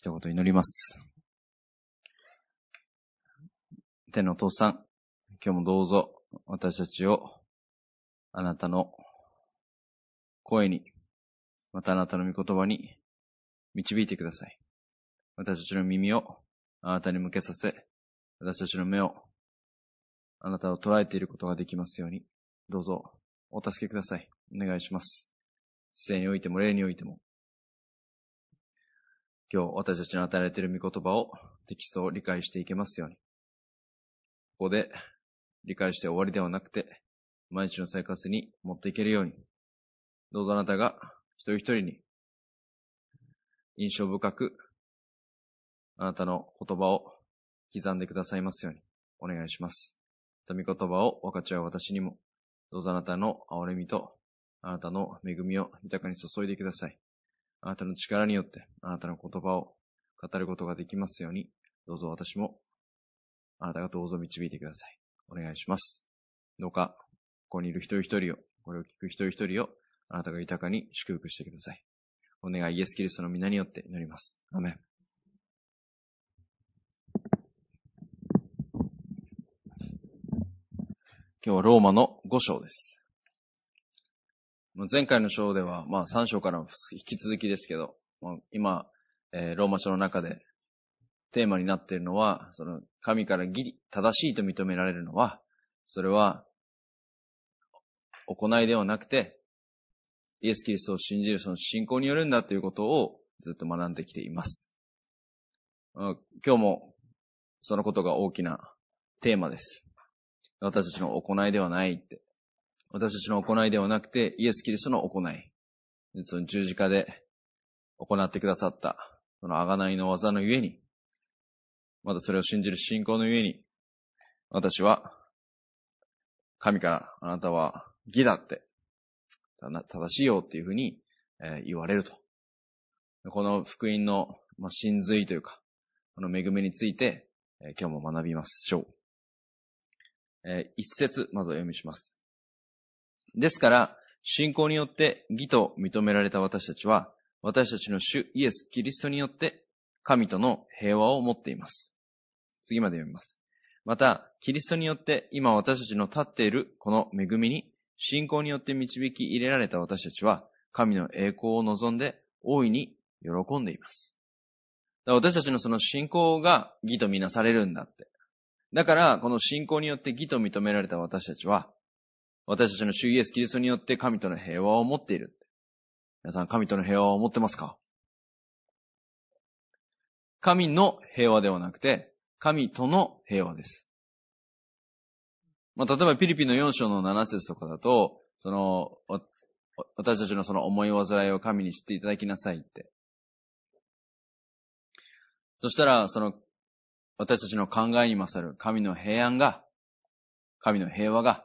一言祈ります。天のお父さん、今日もどうぞ私たちをあなたの声に、またあなたの御言葉に導いてください。私たちの耳をあなたに向けさせ、私たちの目をあなたを捉えていることができますように、どうぞお助けください。お願いします。姿勢においても霊においても、今日私たちに与えられている御言葉をテキストを理解していけますように、ここで理解して終わりではなくて、毎日の生活に持っていけるように、どうぞあなたが一人一人に印象深くあなたの言葉を刻んでくださいますようにお願いします。御言葉を分かち合う私にも、どうぞあなたの憐れみとあなたの恵みを豊かに注いでください。あなたの力によってあなたの言葉を語ることができますように、どうぞ私もあなたがどうぞ導いてください。お願いします。どうかここにいる一人一人を、これを聞く一人一人をあなたが豊かに祝福してください。お願いイエスキリストの皆によって祈ります。アメン。今日はローマの5章です。前回の章では、3章から引き続きですけど、今、ローマ書の中でテーマになっているのは、その神から正しいと認められるのは、それは行いではなくて、イエス・キリストを信じるその信仰によるんだということをずっと学んできています。今日もそのことが大きなテーマです。私たちの行いではないって。私たちの行いではなくて、イエス・キリストの行い。その十字架で行ってくださった、その贖いの技のゆえに、またそれを信じる信仰のゆえに、私は神からあなたは義だって、正しいよっていうふうに言われると。この福音の真髄というか、この恵みについて今日も学びましょう。一節、まずお読みします。ですから、信仰によって義と認められた私たちは、私たちの主イエス・キリストによって神との平和を持っています。次まで読みます。また、キリストによって今私たちの立っているこの恵みに、信仰によって導き入れられた私たちは、神の栄光を望んで大いに喜んでいます。私たちのその信仰が義とみなされるんだって。だから、この信仰によって義と認められた私たちは、私たちの主イエス・キリストによって神との平和を持っている。皆さん、神との平和を持ってますか？神の平和ではなくて、神との平和です。例えば、ピリピの4章の7節とかだと、私たちのその思い煩いを神に知っていただきなさいって。そしたら、私たちの考えに勝る神の平安が、神の平和が、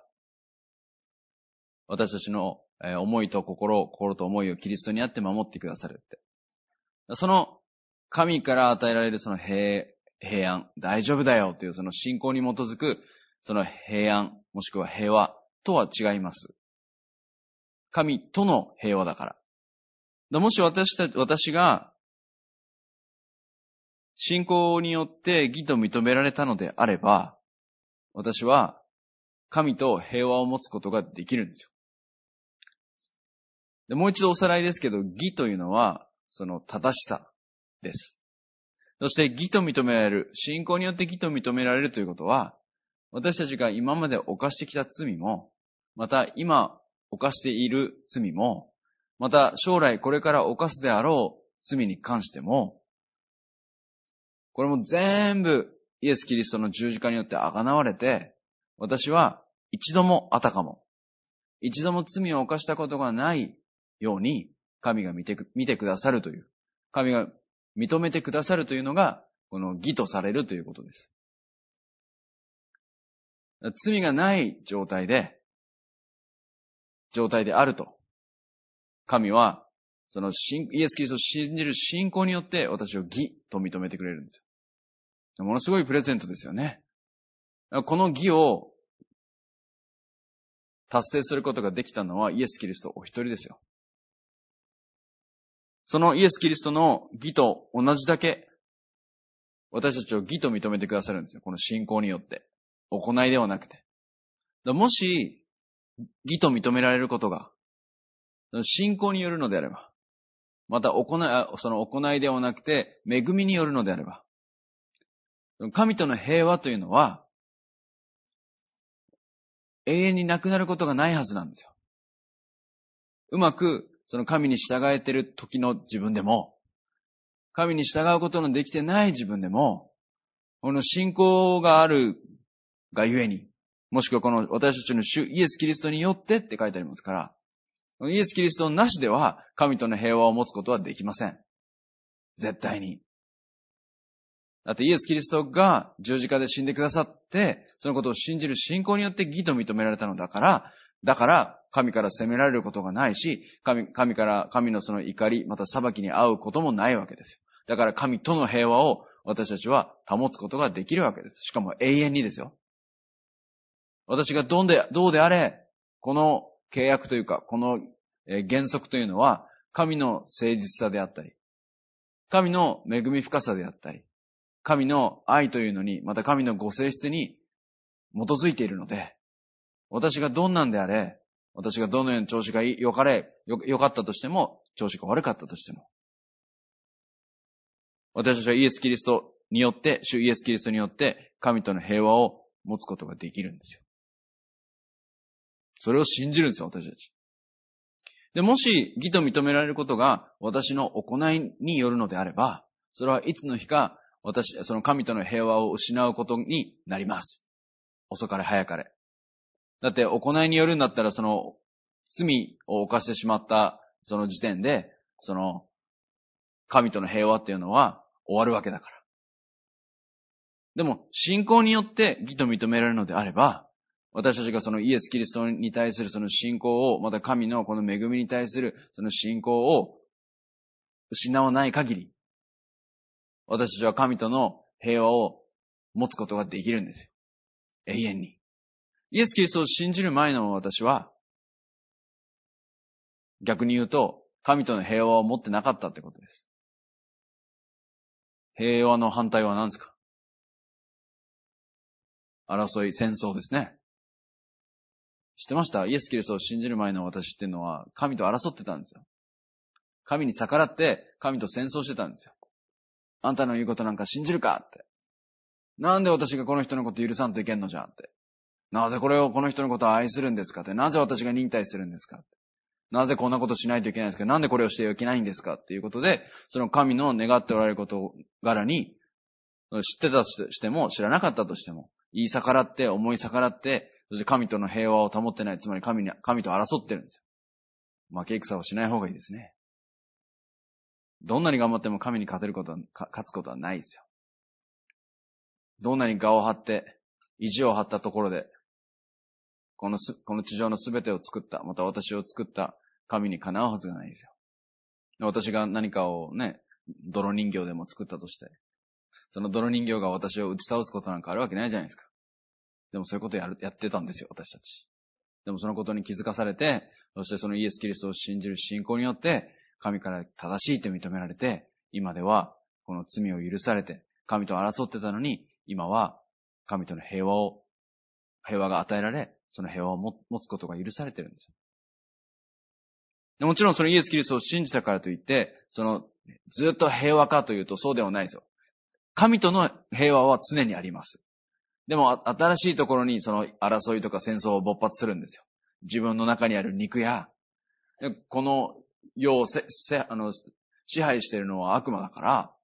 私たちの思いと心と思いをキリストにあって守ってくださるって。その神から与えられるその平安、大丈夫だよというその信仰に基づくその平安、もしくは平和とは違います。神との平和だから。もし私が信仰によって義と認められたのであれば、私は神と平和を持つことができるんですよ。でもう一度おさらいですけど、義というのはその正しさです。そして義と認められる、信仰によって義と認められるということは、私たちが今まで犯してきた罪も、また今犯している罪も、また将来これから犯すであろう罪に関しても、これも全部イエス・キリストの十字架によって贖われて、私は一度もあたかも、一度も罪を犯したことがないように神が見てくださるという、神が認めてくださるというのが、この義とされるということです。罪がない状態であると。神は、そのイエス・キリストを信じる信仰によって私を義と認めてくれるんですよ。ものすごいプレゼントですよね。この義を達成することができたのはイエス・キリストお一人ですよ。そのイエス・キリストの義と同じだけ私たちを義と認めてくださるんですよ。この信仰によって。行いではなくて。もし、義と認められることが、信仰によるのであれば、またその行いではなくて、恵みによるのであれば、神との平和というのは、永遠になくなることがないはずなんですよ。うまく、その神に従えている時の自分でも、神に従うことのできてない自分でも、この信仰があるがゆえに、もしくはこの私たちの主イエス・キリストによってって書いてありますから、イエス・キリストなしでは神との平和を持つことはできません。絶対に。だってイエス・キリストが十字架で死んでくださって、そのことを信じる信仰によって義と認められたのだから、神から責められることがないし、神のその怒り、また裁きに遭うこともないわけですよ。だから神との平和を私たちは保つことができるわけです。しかも永遠にですよ。私がどうであれ、この契約というか、この原則というのは、神の誠実さであったり、神の恵み深さであったり、神の愛というのに、また神のご性質に基づいているので、私がどんなんであれ、私がどのように調子が良かったとしても、調子が悪かったとしても、私たちはイエス・キリストによって、主イエス・キリストによって、神との平和を持つことができるんですよ。それを信じるんですよ、私たち。で、もし、義と認められることが、私の行いによるのであれば、それはいつの日か、その神との平和を失うことになります。遅かれ早かれ。だって、行いによるんだったら、その、罪を犯してしまった、その時点で、その、神との平和っていうのは終わるわけだから。でも、信仰によって義と認められるのであれば、私たちがそのイエス・キリストに対するその信仰を、また神のこの恵みに対するその信仰を失わない限り、私たちは神との平和を持つことができるんですよ。永遠に。イエス・キリストを信じる前の私は、逆に言うと、神との平和を持ってなかったってことです。平和の反対は何ですか？争い、戦争ですね。知ってました？イエス・キリストを信じる前の私っていうのは、神と争ってたんですよ。神に逆らって、神と戦争してたんですよ。あんたの言うことなんか信じるかって。なんで私がこの人のこと許さんといけんのじゃって。なぜこの人のことを愛するんですかって。なぜ私が忍耐するんですかって。なぜこんなことしないといけないんですか？なんでこれをしてはいけないんですかっていうことで、その神の願っておられること柄に、知ってたとしても、知らなかったとしても、言い逆らって、思い逆らって、そして神との平和を保ってない、つまり神と争ってるんですよ。負け戦をしない方がいいですね。どんなに頑張っても神に勝つことはないですよ。どんなに我を張って、意地を張ったところで、この地上のすべてを作った、また私を作った神にかなうはずがないですよ。私が何かをね、泥人形でも作ったとして、その泥人形が私を打ち倒すことなんかあるわけないじゃないですか。でもそういうことやってたんですよ、私たち。でもそのことに気づかされて、そしてそのイエス・キリストを信じる信仰によって、神から正しいと認められて、今ではこの罪を許されて、神と争ってたのに、今は神との平和が与えられ、その平和を持つことが許されてるんですよ。でもちろんそのイエス・キリストを信じたからといって、ずっと平和かというとそうではないですよ。神との平和は常にあります。でも新しいところにその争いとか戦争を勃発するんですよ。自分の中にある肉や、この世を支配しているのは悪魔だから、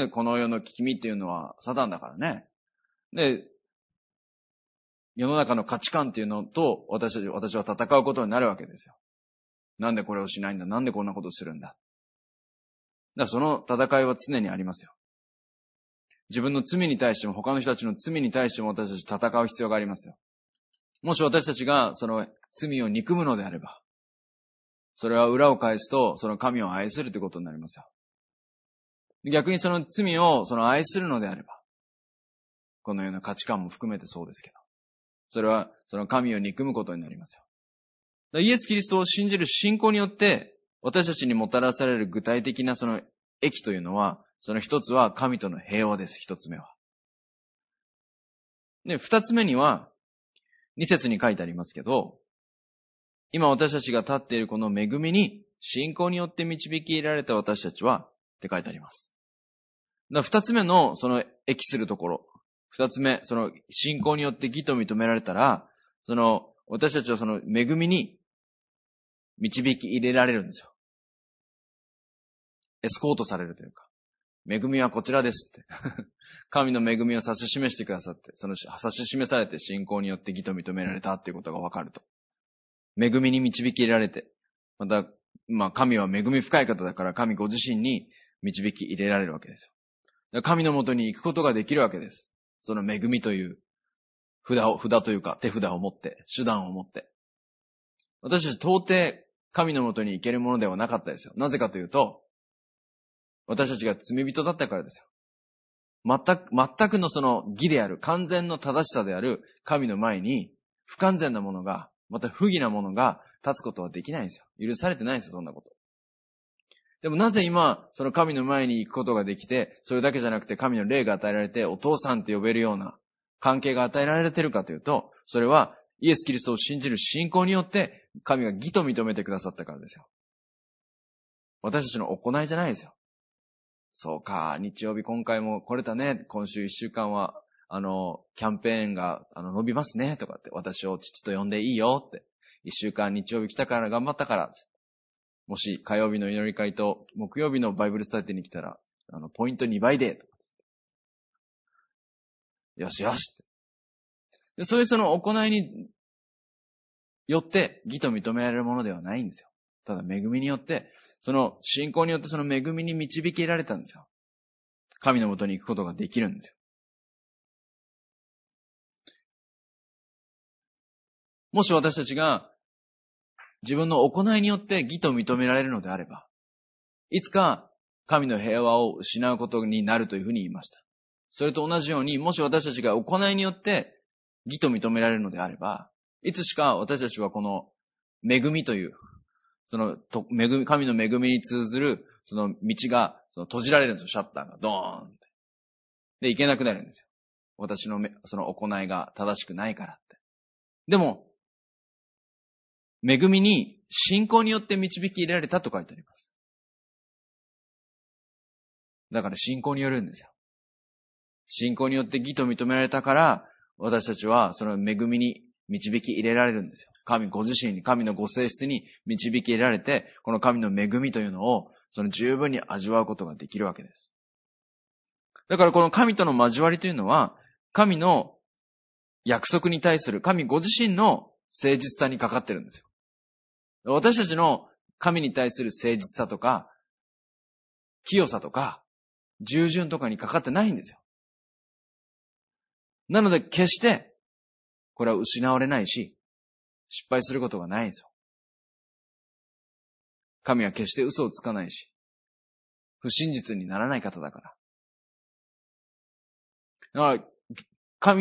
この世の君っていうのはサタンだからね。で、世の中の価値観っていうのと私は戦うことになるわけですよ。なんでこれをしないんだ？なんでこんなことするんだ？だからその戦いは常にありますよ。自分の罪に対しても他の人たちの罪に対しても私たち戦う必要がありますよ。もし私たちがその罪を憎むのであれば、それは裏を返すとその神を愛するということになりますよ。逆にその罪を愛するのであれば、このような価値観も含めてそうですけど、それはその神を憎むことになりますよ。イエス・キリストを信じる信仰によって私たちにもたらされる具体的なその益というのは、 その一つは神との平和です、一つ目は。で、二つ目には、二節に書いてありますけど、今私たちが立っているこの恵みに、信仰によって導き入れられた私たちは、って書いてあります。二つ目の、その、益するところ。二つ目、その、信仰によって義と認められたら、その、私たちはその恵みに導き入れられるんですよ。エスコートされるというか。恵みはこちらですって。神の恵みを指し示してくださって、その指し示されて信仰によって義と認められたっていうことがわかると。恵みに導き入れられて、また、神は恵み深い方だから神ご自身に導き入れられるわけですよ。神のもとに行くことができるわけです。その恵みという札というか手札を持って、手段を持って。私たち到底神のもとに行けるものではなかったですよ。なぜかというと、私たちが罪人だったからですよ。全くのその義である、完全の正しさである神の前に、不完全なものが、また不義なものが立つことはできないんですよ。許されてないんですよ、そんなこと。でもなぜ今、その神の前に行くことができて、それだけじゃなくて神の霊が与えられて、お父さんって呼べるような関係が与えられているかというと、それはイエス・キリストを信じる信仰によって、神が義と認めてくださったからですよ。私たちの行いじゃないですよ。そうか、日曜日今回も来れたね。今週1週間は、キャンペーンが、伸びますね。とかって、私を父と呼んでいいよって。1週間日曜日来たから頑張ったから。もし火曜日の祈り会と木曜日のバイブルスタディに来たら、ポイント2倍で。とかよしよしって。で、そういうその行いによって義と認められるものではないんですよ。ただ恵みによって、その信仰によってその恵みに導きられたんですよ。神のもとに行くことができるんですよ。もし私たちが自分の行いによって義と認められるのであれば、いつか神の平和を失うことになるというふうに言いました。それと同じように、もし私たちが行いによって義と認められるのであれば、いつしか私たちはこの恵みという、その神の恵みに通ずるその道が閉じられるんですよ、シャッターがドーンって。で、行けなくなるんですよ。私のその行いが正しくないからって。でも、恵みに信仰によって導き入れられたと書いてあります。だから信仰によるんですよ。信仰によって義と認められたから、私たちはその恵みに導き入れられるんですよ。神ご自身に、神のご性質に導き入れられて、この神の恵みというのを、その十分に味わうことができるわけです。だからこの神との交わりというのは、神の約束に対する神ご自身の誠実さにかかってるんですよ。私たちの神に対する誠実さとか、清さとか、従順とかにかかってないんですよ。なので決して、これは失われないし、失敗することがないんですよ。神は決して嘘をつかないし、不真実にならない方だから。だから、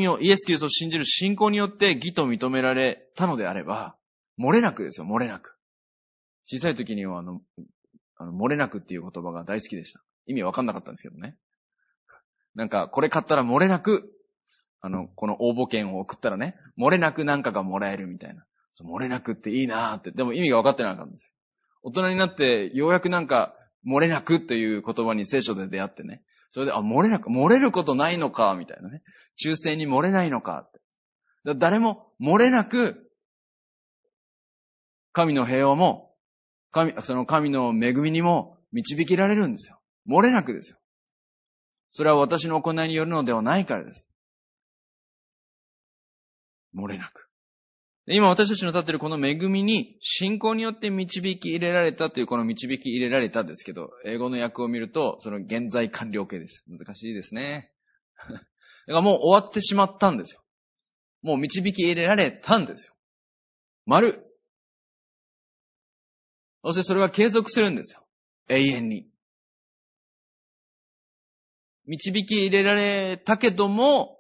イエス・キリストを信じる信仰によって義と認められたのであれば、漏れなくですよ、漏れなく。小さい時には漏れなくっていう言葉が大好きでした。意味わかんなかったんですけどね。なんか、これ買ったら漏れなく、この応募券を送ったらね、漏れなくなんかがもらえるみたいな。漏れなくっていいなーって。でも意味が分かってなかったんですよ。大人になって、ようやくなんか、漏れなくという言葉に聖書で出会ってね。それで、漏れることないのか、みたいなね。抽選に漏れないのかって。誰も漏れなく、神の平和も、その神の恵みにも導きられるんですよ。漏れなくですよ。それは私の行いによるのではないからです。漏れなく。今私たちの立っているこの恵みに信仰によって導き入れられたというこの導き入れられたですけど、英語の訳を見るとその現在完了形です。難しいですね。だからもう終わってしまったんですよ。もう導き入れられたんですよ。丸。そしてそれは継続するんですよ。永遠に。導き入れられたけども、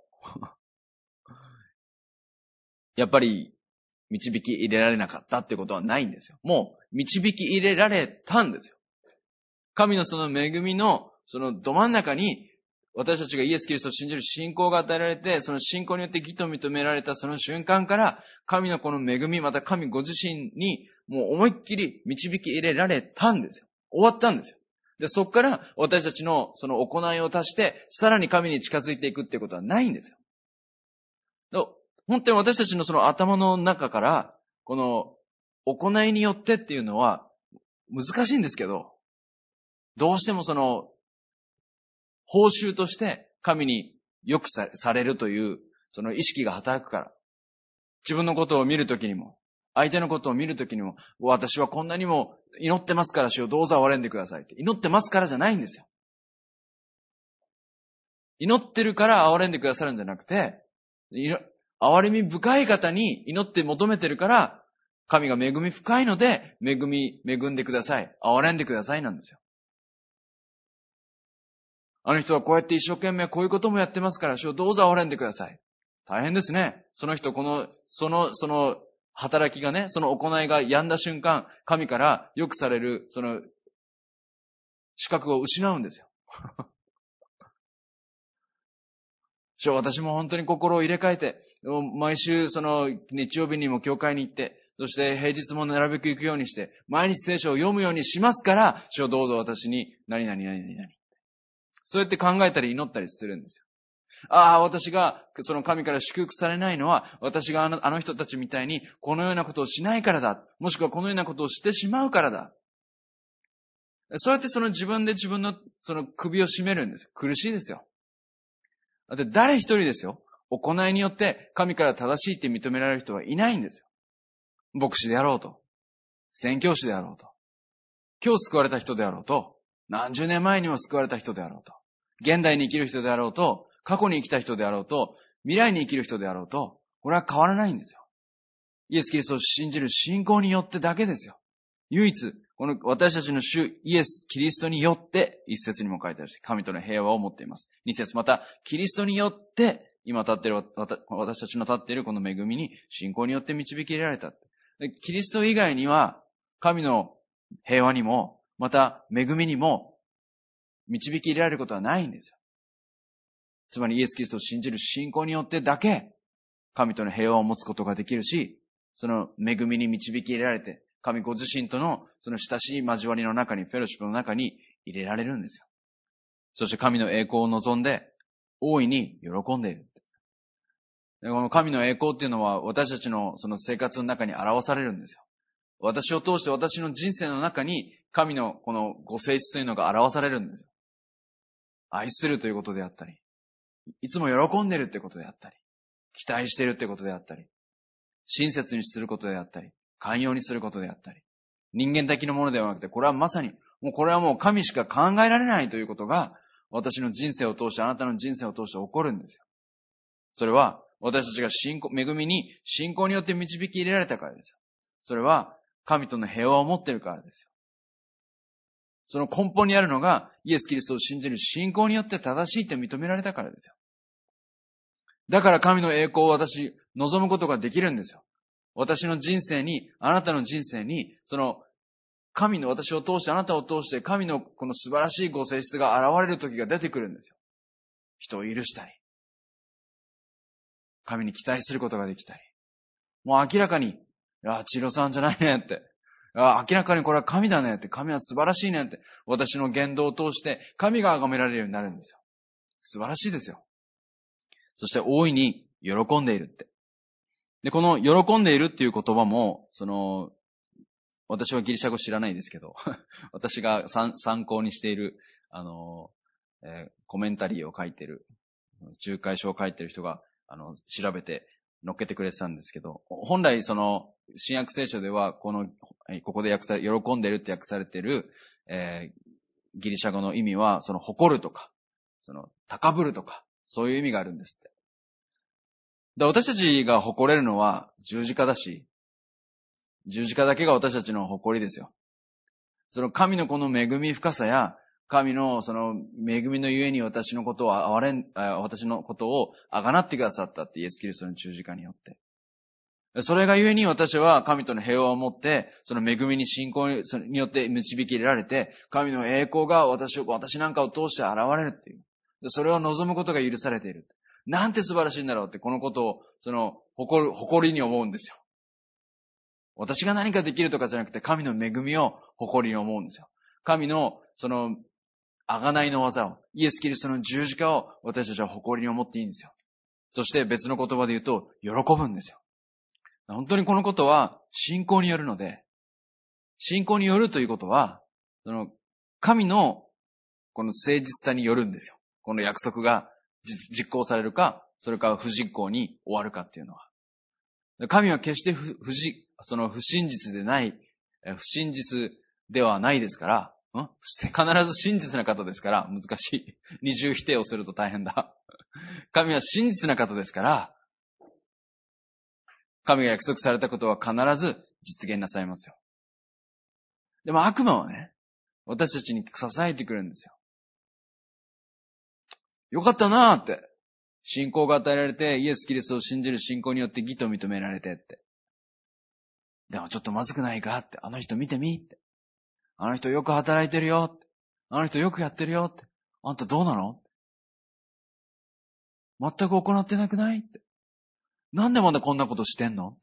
やっぱり導き入れられなかったってことはないんですよ。もう導き入れられたんですよ。神のその恵みのそのど真ん中に、私たちがイエス・キリストを信じる信仰が与えられて、その信仰によって義と認められたその瞬間から、神のこの恵み、また神ご自身に、もう思いっきり導き入れられたんですよ。終わったんですよ。で、そこから私たちのその行いを足して、さらに神に近づいていくっていうことはないんですよ。本当に私たちのその頭の中から、この行いによってっていうのは難しいんですけど、どうしてもその報酬として神に良くされるというその意識が働くから。自分のことを見るときにも、相手のことを見るときにも、私はこんなにも祈ってますから主をどうぞ憐れんでくださいって。祈ってますからじゃないんですよ。祈ってるから憐れんでくださるんじゃなくて、憐れみ深い方に祈って求めてるから、神が恵み深いので、恵んでください。憐れんでくださいなんですよ。あの人はこうやって一生懸命こういうこともやってますから、主をどうぞ憐れんでください。大変ですね。その人、その働きがね、その行いが病んだ瞬間、神から良くされる、その資格を失うんですよ。私も本当に心を入れ替えて、毎週その日曜日にも教会に行って、そして平日もなるべく行くようにして、毎日聖書を読むようにしますから、主をどうぞ私に何々。そうやって考えたり祈ったりするんですよ。私がその神から祝福されないのは、私があの人たちみたいにこのようなことをしないからだ。もしくはこのようなことをしてしまうからだ。そうやってその自分で自分のその首を絞めるんですよ。苦しいですよ。だって誰一人ですよ。行いによって神から正しいって認められる人はいないんですよ。牧師であろうと、宣教師であろうと、今日救われた人であろうと、何十年前にも救われた人であろうと、現代に生きる人であろうと、過去に生きた人であろうと、未来に生きる人であろうと、これは変わらないんですよ。イエス・キリストを信じる信仰によってだけですよ。唯一、この私たちの主イエス・キリストによって、一節にも書いてあるし、神との平和を持っています。二節、また、キリストによって、今立っている、私たちの立っているこの恵みに、信仰によって導き入れられた。キリスト以外には、神の平和にも、また、恵みにも、導き入れられることはないんですよ。つまりイエス・キリストを信じる信仰によってだけ、神との平和を持つことができるし、その恵みに導き入れられて、神ご自身とのその親しい交わりの中に、フェロシップの中に入れられるんですよ。そして神の栄光を望んで、大いに喜んでいる。この神の栄光っていうのは私たちのその生活の中に表されるんですよ。私を通して私の人生の中に神のこのご性質というのが表されるんですよ。愛するということであったり、いつも喜んでいるということであったり、期待しているということであったり、親切にすることであったり、寛容にすることであったり、人間的なものではなくて、これはまさに、これはもう神しか考えられないということが、私の人生を通して、あなたの人生を通して起こるんですよ。それは、私たちが恵みに信仰によって導き入れられたからですよ。それは、神との平和を持っているからですよ。その根本にあるのが、イエス・キリストを信じる信仰によって正しいと認められたからですよ。だから神の栄光を私、望むことができるんですよ。私の人生に、あなたの人生に、その、神の私を通して、あなたを通して、神のこの素晴らしいご性質が現れる時が出てくるんですよ。人を許したり、神に期待することができたり。もう明らかに、千尋さんじゃないねって。明らかにこれは神だねって。神は素晴らしいねって。私の言動を通して、神が崇められるようになるんですよ。素晴らしいですよ。そして大いに喜んでいるって。で、この喜んでいるっていう言葉も、私はギリシャ語知らないですけど、私が参考にしている、コメンタリーを書いている、仲介書を書いている人が、調べて載っけてくれてたんですけど、本来新約聖書では、ここで喜んでいるって訳されている、ギリシャ語の意味は、誇るとか、高ぶるとか、そういう意味があるんですって。で、私たちが誇れるのは十字架だし、十字架だけが私たちの誇りですよ。その神のこの恵み深さや、神のその恵みのゆえに私のことをあがなってくださったってイエス・キリストの十字架によって。 それがゆえに私は神との平和を持って、その恵みに信仰によって導き入れられて、神の栄光が私なんかを通して現れるっていう。それを望むことが許されている。なんて素晴らしいんだろうって、このことを、誇りに思うんですよ。私が何かできるとかじゃなくて、神の恵みを誇りに思うんですよ。神の、贖いの技を、イエス・キリストの十字架を私たちは誇りに思っていいんですよ。そして別の言葉で言うと、喜ぶんですよ。本当にこのことは信仰によるので、信仰によるということは、神のこの誠実さによるんですよ。この約束が実行されるか、それから不実行に終わるかっていうのは。神は決して不真実でない、不真実ではないですから、必ず真実な方ですから、難しい。二重否定をすると大変だ。神は真実な方ですから、神が約束されたことは必ず実現なさいますよ。でも悪魔はね、私たちに支えてくるんですよ。よかったなーって。信仰が与えられて、イエス・キリストを信じる信仰によって義と認められてって。でもちょっとまずくないかって。あの人見てみって。あの人よく働いてるよって。あの人よくやってるよって。あんたどうなの？全く行ってなくないって。なんでまだこんなことしてんのって。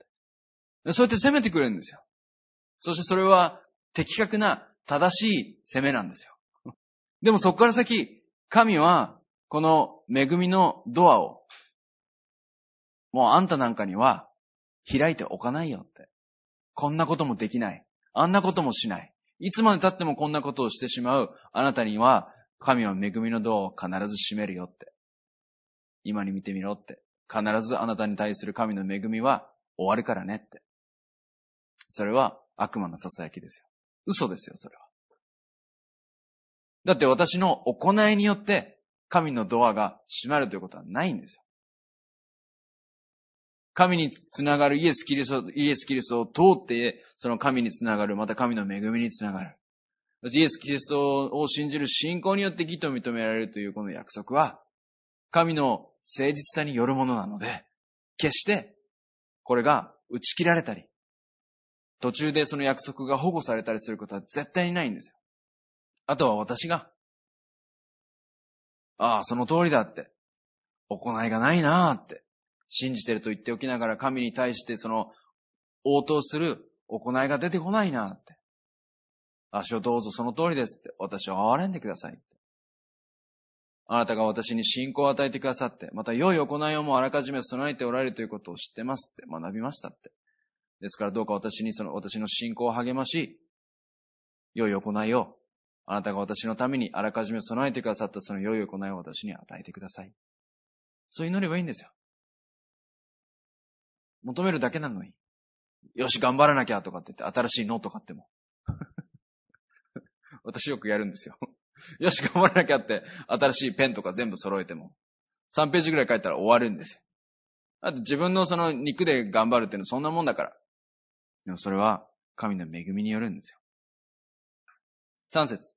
そうやって責めてくるんですよ。そしてそれは的確な正しい責めなんですよ。でもそこから先、神はこの恵みのドアを、もうあんたなんかには開いておかないよって。こんなこともできない。あんなこともしない。いつまで経ってもこんなことをしてしまうあなたには、神は恵みのドアを必ず閉めるよって。今に見てみろって。必ずあなたに対する神の恵みは終わるからねって。それは悪魔の囁きですよ。嘘ですよ、それは。だって私の行いによって神のドアが閉まるということはないんですよ。神につながるイエス・キリストを通って、その神につながる、また神の恵みにつながる。イエス・キリストを信じる信仰によって義と認められるというこの約束は、神の誠実さによるものなので、決してこれが打ち切られたり、途中でその約束が保護されたりすることは絶対にないんですよ。あとは私が、その通りだって、行いがないなーって、信じてると言っておきながら神に対して応答する行いが出てこないなって。主をどうぞその通りですって。私を憐れんでくださいって。あなたが私に信仰を与えてくださって、また良い行いをもあらかじめ備えておられるということを知ってますって学びましたって。ですからどうか私の信仰を励まし、良い行いを、あなたが私のためにあらかじめ備えてくださったその良い行いを私に与えてください。そう祈ればいいんですよ。求めるだけなのに。よし、頑張らなきゃとかって言って、新しいノート買っても。私よくやるんですよ。よし、頑張らなきゃって、新しいペンとか全部揃えても、3ページぐらい書いたら終わるんですよ。だって自分のその肉で頑張るっていうのはそんなもんだから。でもそれは神の恵みによるんですよ。3節。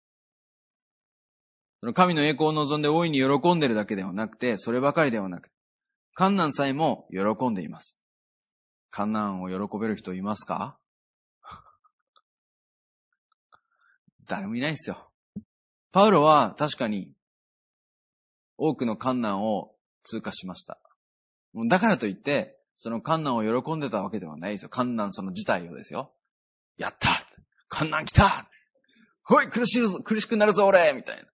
その神の栄光を望んで大いに喜んでいるだけではなくて、そればかりではなくて、患難さえも喜んでいます。患難を喜べる人いますか？誰もいないですよ。パウロは確かに多くの患難を通過しました。だからといって、その患難を喜んでたわけではないですよ。患難その自体をですよ。やった患難来たほい苦しくなるぞ俺みたい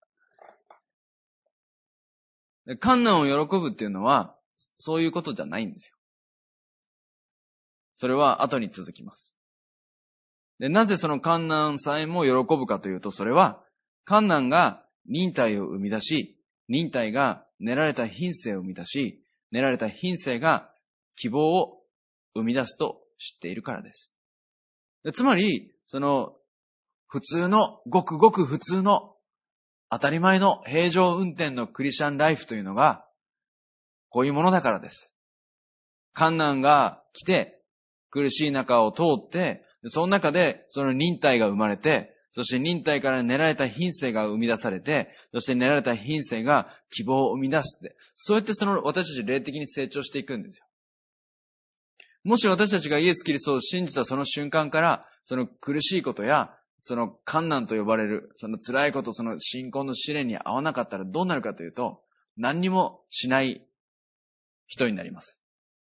な。患難を喜ぶっていうのは、そういうことじゃないんですよ。それは後に続きます。で、なぜその患難さえも喜ぶかというと、それは、患難が忍耐を生み出し、忍耐が練られた品性を生み出し、練られた品性が希望を生み出すと知っているからです。つまり、普通の、ごくごく普通の、当たり前の平常運転のクリスチャンライフというのが、こういうものだからです。患難が来て、苦しい中を通って、その中でその忍耐が生まれて、そして忍耐から練られた品性が生み出されて、そして練られた品性が希望を生み出すって、そうやって私たち霊的に成長していくんですよ。 もし私たちがイエス・キリストを信じたその瞬間から、その苦しいことや、その困難と呼ばれる、その辛いこと、その信仰の試練に合わなかったらどうなるかというと、何にもしない人になります。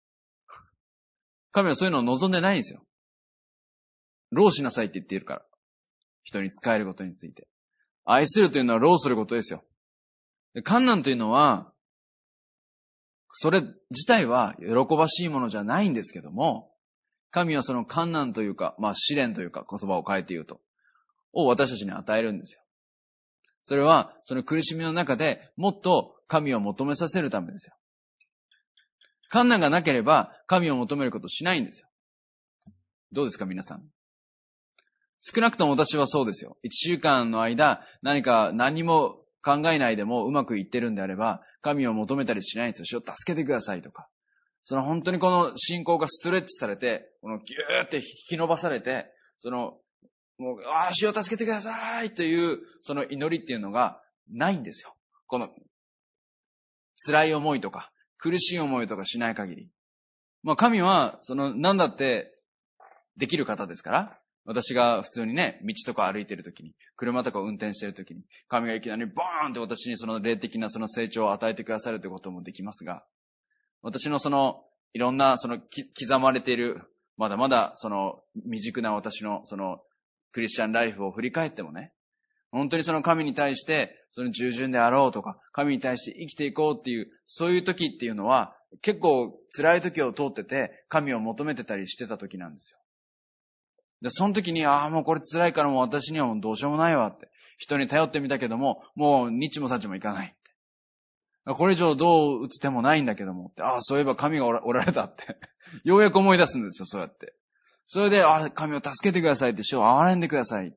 神はそういうのを望んでないんですよ。労しなさいって言っているから。人に仕えることについて。愛するというのは労することですよ。で、困難というのは、それ自体は喜ばしいものじゃないんですけども、神はその困難というか、試練というか言葉を変えて言うと、を私たちに与えるんですよ。それは、その苦しみの中でもっと神を求めさせるためですよ。困難がなければ神を求めることをしないんですよ。どうですか皆さん。少なくとも私はそうですよ。1週間の間、何も考えないでもうまくいってるんであれば、神を求めたりしないんですよ。主を助けてくださいとか。その本当にこの信仰がストレッチされて、このギューって引き伸ばされて、主を助けてくださいという、その祈りっていうのがないんですよ。この、辛い思いとか、苦しい思いとかしない限り。神は、何だってできる方ですから、私が普通にね、道とか歩いてるときに、車とか運転してるときに、神がいきなりボーンって私にその霊的なその成長を与えてくださるということもできますが、私のいろんな刻まれている、まだまだ未熟な私のクリスチャンライフを振り返ってもね、本当に神に対して従順であろうとか、神に対して生きていこうっていう、そういう時っていうのは、結構辛い時を通ってて、神を求めてたりしてた時なんですよ。で、その時に、もうこれ辛いからもう私にはもうどうしようもないわって。人に頼ってみたけども、もう日もさちもいかないって。これ以上どう打つ手もないんだけどもって。そういえば神がおられたって。ようやく思い出すんですよ、そうやって。それで、神を助けてくださいって、主を憐れんでくださいって。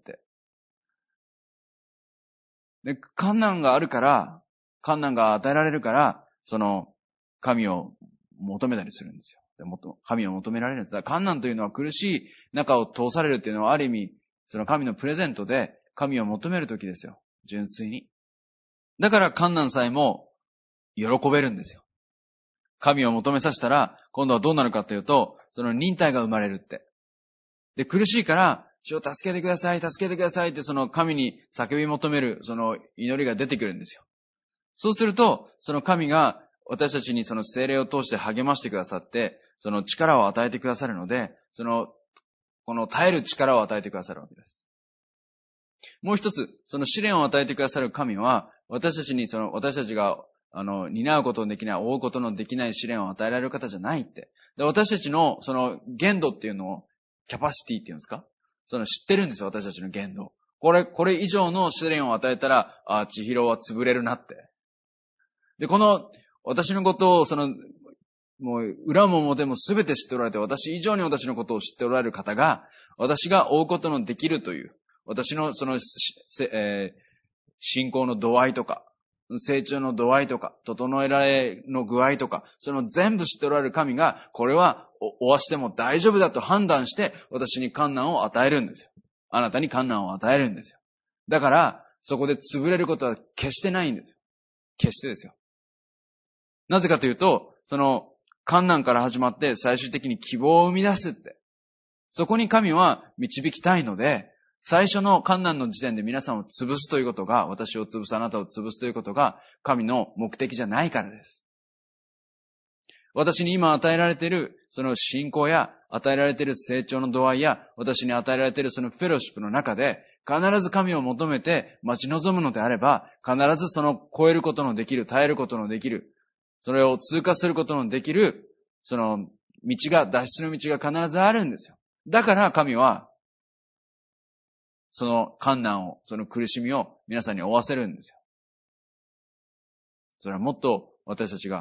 で、困難があるから、困難が与えられるから、神を求めたりするんですよ。神を求められるんです。だから困難というのは苦しい中を通されるっていうのはある意味、神のプレゼントで神を求めるときですよ。純粋に。だから困難さえも喜べるんですよ。神を求めさせたら、今度はどうなるかというと、忍耐が生まれるって。で、苦しいから、主を助けてください、助けてくださいって神に叫び求める祈りが出てくるんですよ。そうすると、神が私たちに聖霊を通して励ましてくださって、力を与えてくださるので、この耐える力を与えてくださるわけです。もう一つ、試練を与えてくださる神は、私たちに私たちが、担うことのできない、負うことのできない試練を与えられる方じゃないって。で、私たちの、限度っていうのを、キャパシティっていうんですか？知ってるんですよ、私たちの限度。これ以上の試練を与えたら、千尋は潰れるなって。で、私のことを、もう、裏も表も全て知っておられて、私以上に私のことを知っておられる方が、私が追うことのできるという、私の信仰の度合いとか、成長の度合いとか、整えられの具合とか、全部知っておられる神が、これは追わしても大丈夫だと判断して、私に困難を与えるんですよ。あなたに困難を与えるんですよ。だから、そこで潰れることは決してないんですよ。決してですよ。なぜかというと、困難から始まって最終的に希望を生み出すって。そこに神は導きたいので、最初の困難の時点で皆さんを潰すということが、私を潰す、あなたを潰すということが、神の目的じゃないからです。私に今与えられている、信仰や、与えられている成長の度合いや、私に与えられているフェローシップの中で、必ず神を求めて待ち望むのであれば、必ず超えることのできる、耐えることのできる、それを通過することのできる、脱出の道が必ずあるんですよ。だから神は、困難を、苦しみを皆さんに負わせるんですよ。それはもっと私たち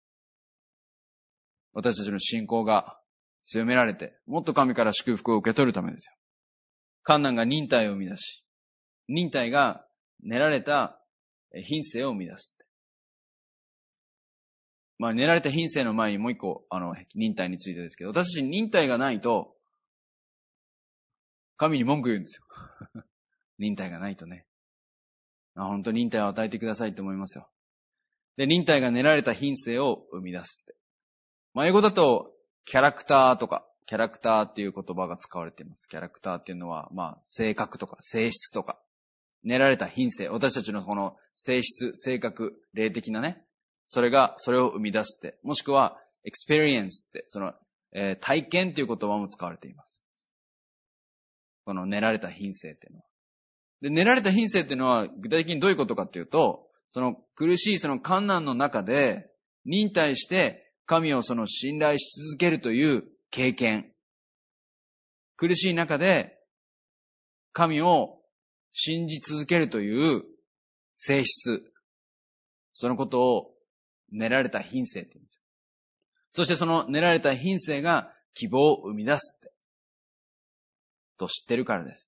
の信仰が強められて、もっと神から祝福を受け取るためですよ。困難が忍耐を生み出し、忍耐が練られた品性を生み出す。練られた品性の前にもう一個、忍耐についてですけど、私たち忍耐がないと、神に文句言うんですよ。忍耐がないとね。本当に忍耐を与えてくださいと思いますよ。で、忍耐が練られた品性を生み出すって。英語だと、 キャラクターとか、キャラクターっていう言葉が使われています。キャラクターっていうのは、性格とか、性質とか、練られた品性、私たちのこの性質、性格、霊的なね、それを生み出すって、もしくは、experience って、体験っていう言葉も使われています。この練られた品性っていうのは。で、練られた品性っていうのは、具体的にどういうことかっていうと、その苦しいその困難の中で、忍耐して神を信頼し続けるという経験。苦しい中で、神を信じ続けるという性質。そのことを練られた品性って言うんですよ。そしてその練られた品性が希望を生み出すって。と知ってるからです。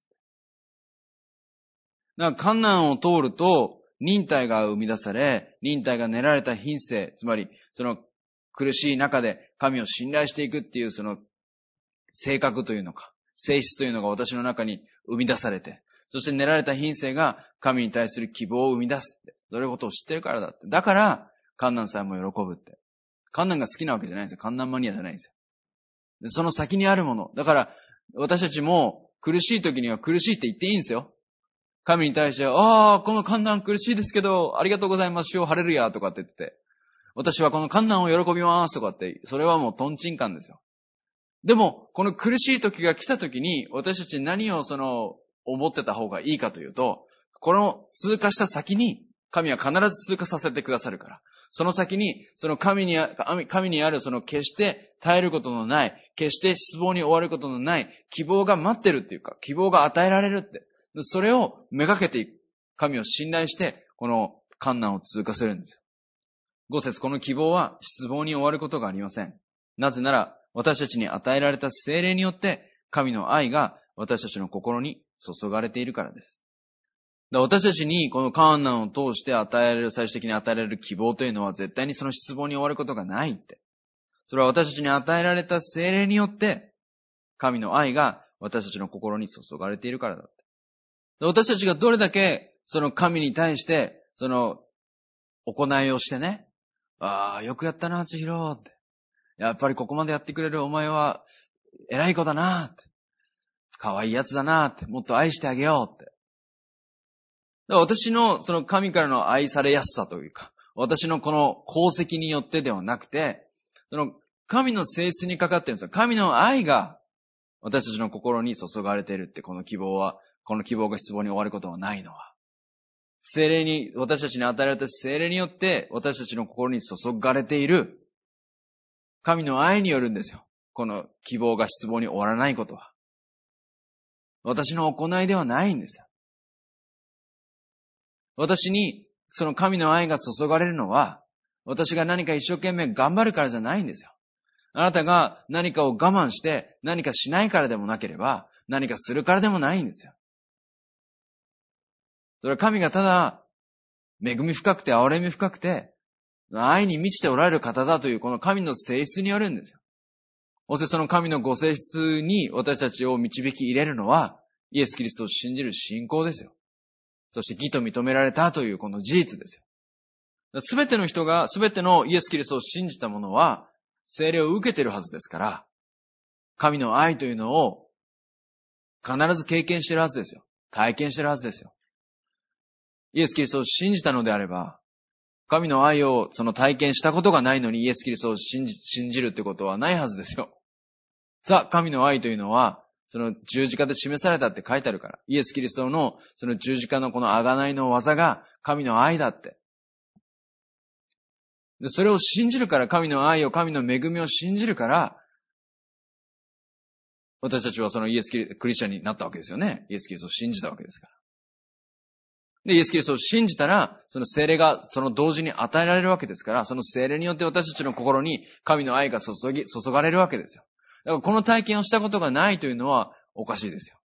だから困難を通ると忍耐が生み出され、忍耐が練られた品性、つまりその苦しい中で神を信頼していくっていうその性格というのか、性質というのが私の中に生み出されて、そして練られた品性が神に対する希望を生み出すって。どういうことを知ってるからだって。だから、困難さえも喜ぶって。困難が好きなわけじゃないんですよ。困難マニアじゃないんですよ。でその先にあるもの。だから、私たちも苦しい時には苦しいって言っていいんですよ。神に対して、この困難苦しいですけど、ありがとうございます、主よ、ハレルヤとかって言ってて。私はこの困難を喜びますとかって、それはもうトンチンカンですよ。でも、この苦しい時が来た時に、私たち何を思ってた方がいいかというと、この通過した先に、神は必ず通過させてくださるから。その先に、神にある決して耐えることのない、決して失望に終わることのない希望が待ってるっていうか、希望が与えられるって。それをめがけていく。神を信頼して、この困難を通過するんですよ。5節、この希望は失望に終わることがありません。なぜなら、私たちに与えられた聖霊によって、神の愛が私たちの心に注がれているからです。私たちにこの困難を通して最終的に与えられる希望というのは絶対にその失望に終わることがないって。それは私たちに与えられた聖霊によって、神の愛が私たちの心に注がれているからだって。私たちがどれだけその神に対して行いをしてね、よくやったな、千尋って。やっぱりここまでやってくれるお前は偉い子だなって。可愛いやつだなって。もっと愛してあげようって。私の神からの愛されやすさというか、私のこの功績によってではなくて、神の性質にかかってるんですよ。神の愛が私たちの心に注がれているって、この希望が失望に終わることはないのは。私たちに与えられた聖霊によって私たちの心に注がれている神の愛によるんですよ。この希望が失望に終わらないことは。私の行いではないんですよ。私にその神の愛が注がれるのは、私が何か一生懸命頑張るからじゃないんですよ。あなたが何かを我慢して何かしないからでもなければ、何かするからでもないんですよ。それは神がただ、恵み深くて憐れみ深くて、愛に満ちておられる方だというこの神の性質によるんですよ。そしてその神のご性質に私たちを導き入れるのは、イエス・キリストを信じる信仰ですよ。そして義と認められたというこの事実ですよ。すべての人が、すべてのイエス・キリストを信じた者は、聖霊を受けているはずですから、神の愛というのを必ず経験しているはずですよ。体験しているはずですよ。イエス・キリストを信じたのであれば、神の愛を体験したことがないのにイエス・キリストを信じるってことはないはずですよ。神の愛というのは、十字架で示されたって書いてあるから。イエス・キリストの十字架のこの贖いの技が神の愛だって。で、それを信じるから、神の愛を、神の恵みを信じるから、私たちはクリスチャンになったわけですよね。イエス・キリストを信じたわけですから。で、イエス・キリストを信じたら、その聖霊が同時に与えられるわけですから、その聖霊によって私たちの心に神の愛が注がれるわけですよ。だからこの体験をしたことがないというのはおかしいですよ。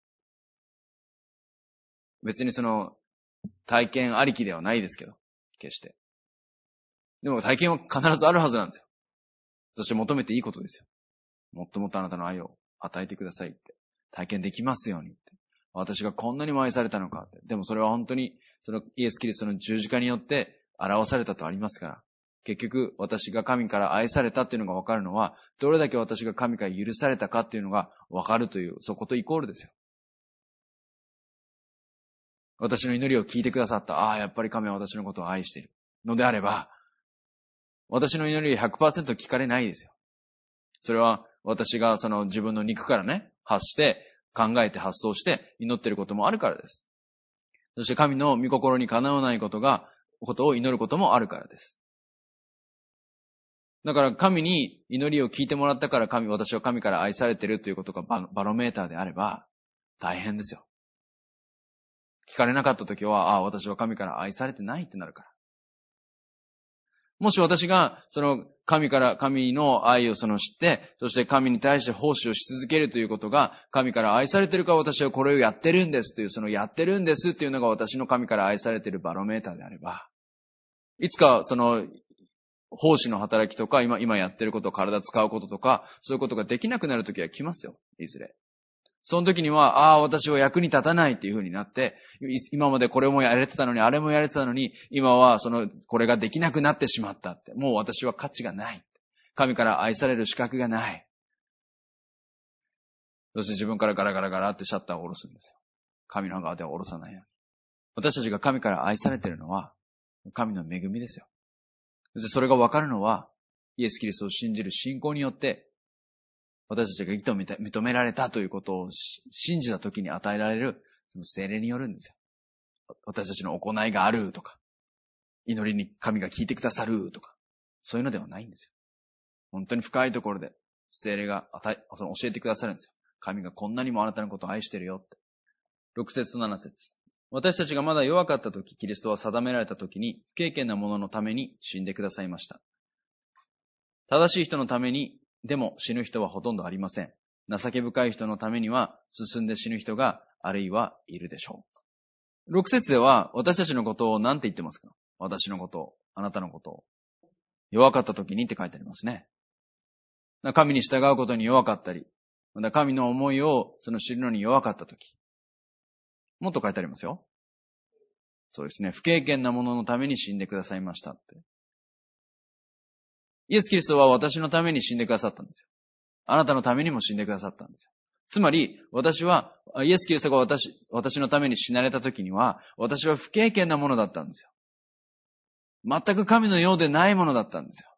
別に体験ありきではないですけど、決して。でも体験は必ずあるはずなんですよ。そして求めていいことですよ。もっともっとあなたの愛を与えてくださいって。体験できますようにって。私がこんなにも愛されたのかって。でもそれは本当に、イエス・キリストの十字架によって表されたとありますから。 結局私が神から愛されたっていうのがわかるのは、どれだけ私が神から許されたかっていうのがわかるという、そことイコールですよ。私の祈りを聞いてくださった。ああ、やっぱり神は私のことを愛しているのであれば、私の祈り 100% 聞かれないですよ。それは私がその自分の肉からね、発して考えて発想して祈っていることもあるからです。そして神の御心にかなわないことを祈ることもあるからです。だから神に祈りを聞いてもらったから私は神から愛されているということがバロメーターであれば大変ですよ。聞かれなかったときは、私は神から愛されてないってなるから。もし私が、神の愛を知って、そして神に対して奉仕をし続けるということが、神から愛されてるから私はこれをやってるんですという、やってるんですっていうのが私の神から愛されているバロメーターであれば、いつか奉仕の働きとか、今やってること、体使うこととか、そういうことができなくなるときは来ますよ、いずれ。その時には、私は役に立たないっていう風になって、今までこれもやれてたのに、あれもやれてたのに、今はこれができなくなってしまったって。もう私は価値がない。神から愛される資格がない。そして自分からガラガラガラってシャッターを下ろすんですよ。神の側では下ろさないように。私たちが神から愛されているのは、神の恵みですよ。そしてそれがわかるのは、イエス・キリストを信じる信仰によって、私たちが認められたということを信じたときに与えられる、その聖霊によるんですよ。私たちの行いがあるとか、祈りに神が聞いてくださるとか、そういうのではないんですよ。本当に深いところで聖霊が教えてくださるんですよ。神がこんなにもあなたのことを愛してるよって。6節と7節。私たちがまだ弱かったとき、キリストは定められたときに、不経験な者のために死んでくださいました。正しい人のためにでも死ぬ人はほとんどありません。情け深い人のためには進んで死ぬ人があるいはいるでしょう。6節では私たちのことを何て言ってますか？私のことを、あなたのことを。弱かった時にって書いてありますね。神に従うことに弱かったり、また神の思いを知るのに弱かった時。もっと書いてありますよ。そうですね。不経験な者のために死んでくださいましたって。イエス・キリストは私のために死んでくださったんですよ。あなたのためにも死んでくださったんですよ。つまり、イエス・キリストが私のために死なれた時には、私は不経験なものだったんですよ。全く神のようでないものだったんですよ。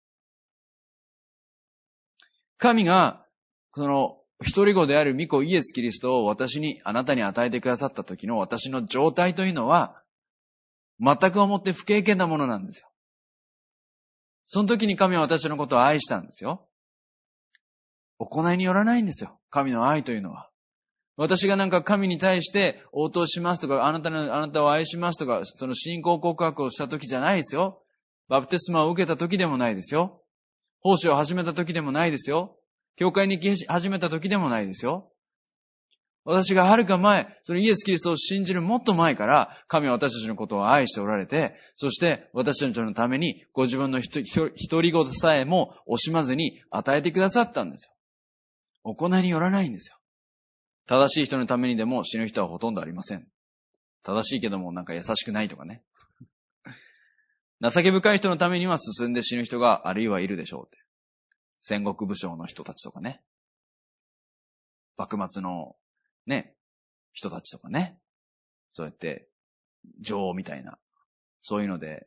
神が、一人子である御子イエス・キリストをあなたに与えてくださった時の私の状態というのは、全くもって不経験なものなんですよ。その時に神は私のことを愛したんですよ。行いによらないんですよ。神の愛というのは。私が神に対して応答しますとか、あなたを愛しますとか、信仰告白をした時じゃないですよ。バプテスマを受けた時でもないですよ。奉仕を始めた時でもないですよ。教会に行き始めた時でもないですよ。私がはるか前、イエス・キリストを信じるもっと前から、神は私たちのことを愛しておられて、そして私たちのためにご自分の一人子さえも惜しまずに与えてくださったんですよ。行いによらないんですよ。正しい人のためにでも死ぬ人はほとんどありません。正しいけども優しくないとかね。情け深い人のためには進んで死ぬ人があるいはいるでしょうって。戦国武将の人たちとかね。幕末のね、人たちとかね。そうやって、女王みたいな、そういうので、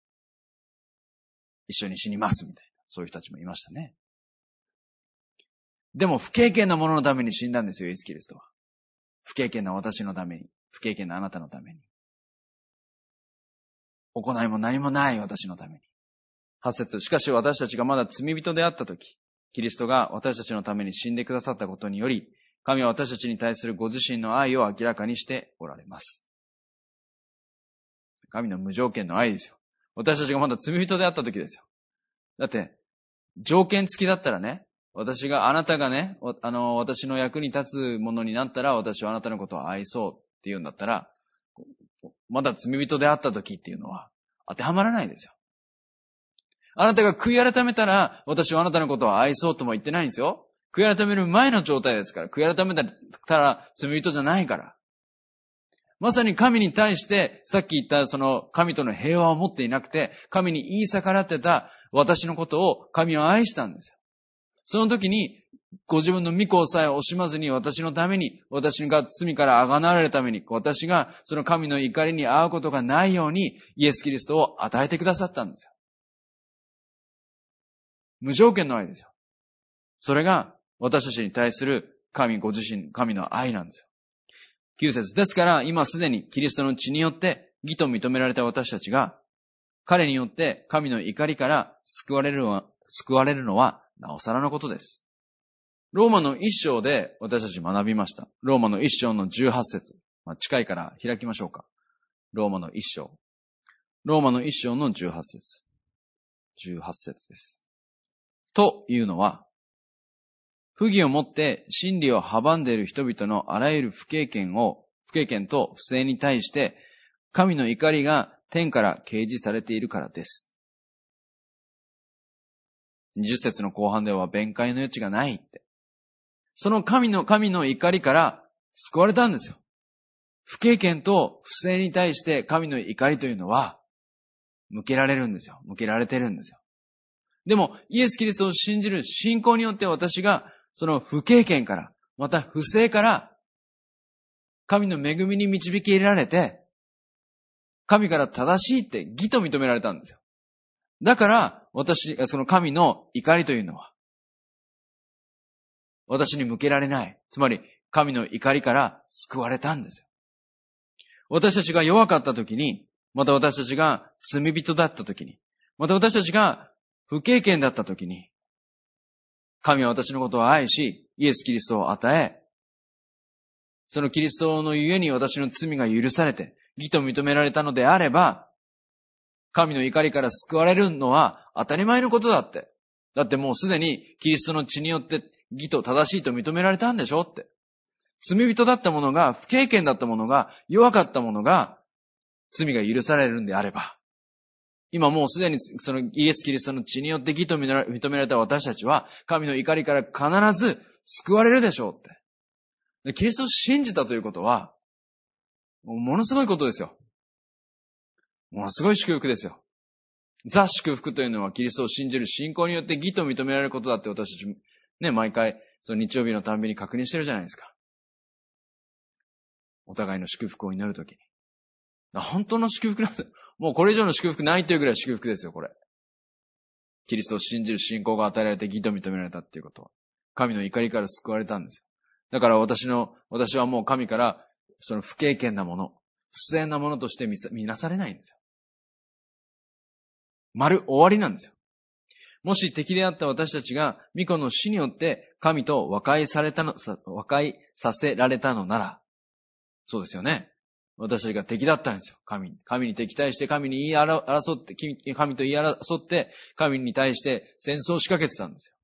一緒に死にますみたいな、そういう人たちもいましたね。でも不経験な者のために死んだんですよ、イエス・キリストは。不経験な私のために、不経験なあなたのために。行いも何もない私のために。8節。しかし私たちがまだ罪人であったとき、キリストが私たちのために死んでくださったことにより、神は私たちに対するご自身の愛を明らかにしておられます。神の無条件の愛ですよ。私たちがまだ罪人であったときですよ。だって、条件付きだったらね、あなたがね、私の役に立つものになったら、私はあなたのことを愛そうって言うんだったら、まだ罪人であったときっていうのは当てはまらないんですよ。あなたが悔い改めたら、私はあなたのことを愛そうとも言ってないんですよ。悔い改める前の状態ですから。悔い改めたら罪人じゃないから。 まさに神に対して、さっき言ったその神との平和を持っていなくて、神に言い逆らってた私のことを神は愛したんですよ。その時に、ご自分の御子さえ惜しまずに私のために、私が罪からあがなわれるために、私がその神の怒りに遭うことがないように、イエス・キリストを与えてくださったんですよ。無条件の愛ですよ。それが私たちに対する神ご自身、神の愛なんですよ。9節ですから今すでにキリストの血によって義と認められた私たちが、彼によって神の怒りから救われるのはなおさらのことです。ローマの一章で私たち学びました。ローマの一章の18節。近いから開きましょうか。ローマの一章。ローマの一章の18節。18節です。というのは、不義をもって真理を阻んでいる人々のあらゆる不経験と不正に対して、神の怒りが天から掲示されているからです。20節の後半では弁解の余地がないって。その神の怒りから救われたんですよ。不経験と不正に対して神の怒りというのは向けられるんですよ。向けられてるんですよ。でもイエス・キリストを信じる信仰によって私がその不経験から、また不正から神の恵みに導き入れられて、神から正しいって義と認められたんですよ。だからその神の怒りというのは私に向けられない。つまり、神の怒りから救われたんですよ。私たちが弱かった時に、また私たちが罪人だった時に、また私たちが不経験だった時に、神は私のことを愛し、イエス・キリストを与え、そのキリストのゆえに私の罪が許されて、義と認められたのであれば、神の怒りから救われるのは当たり前のことだって。だってもうすでにキリストの血によって義と正しいと認められたんでしょって。罪人だった者が、不経験だった者が、弱かった者が、罪が許されるんであれば、今もうすでにそのイエス・キリストの血によって義と認められた私たちは、神の怒りから必ず救われるでしょうって。でキリストを信じたということは、ものすごいことですよ。ものすごい祝福ですよ。ザ祝福というのはキリストを信じる信仰によって義と認められることだって私たちね、毎回その日曜日のたんびに確認してるじゃないですか。お互いの祝福を祈るときに。本当の祝福なんですよ。もうこれ以上の祝福ないというぐらい祝福ですよ、これ。キリストを信じる信仰が与えられて義と認められたっていうことは。神の怒りから救われたんですよ。だから私はもう神からその不経験なもの、不正なものとして見なされないんですよ。終わりなんですよ。もし敵であった私たちが御子の死によって神と和解させられたのなら、そうですよね。私たちが敵だったんですよ。神に敵対して神と言い争って、神に対して戦争を仕掛けてたんですよ。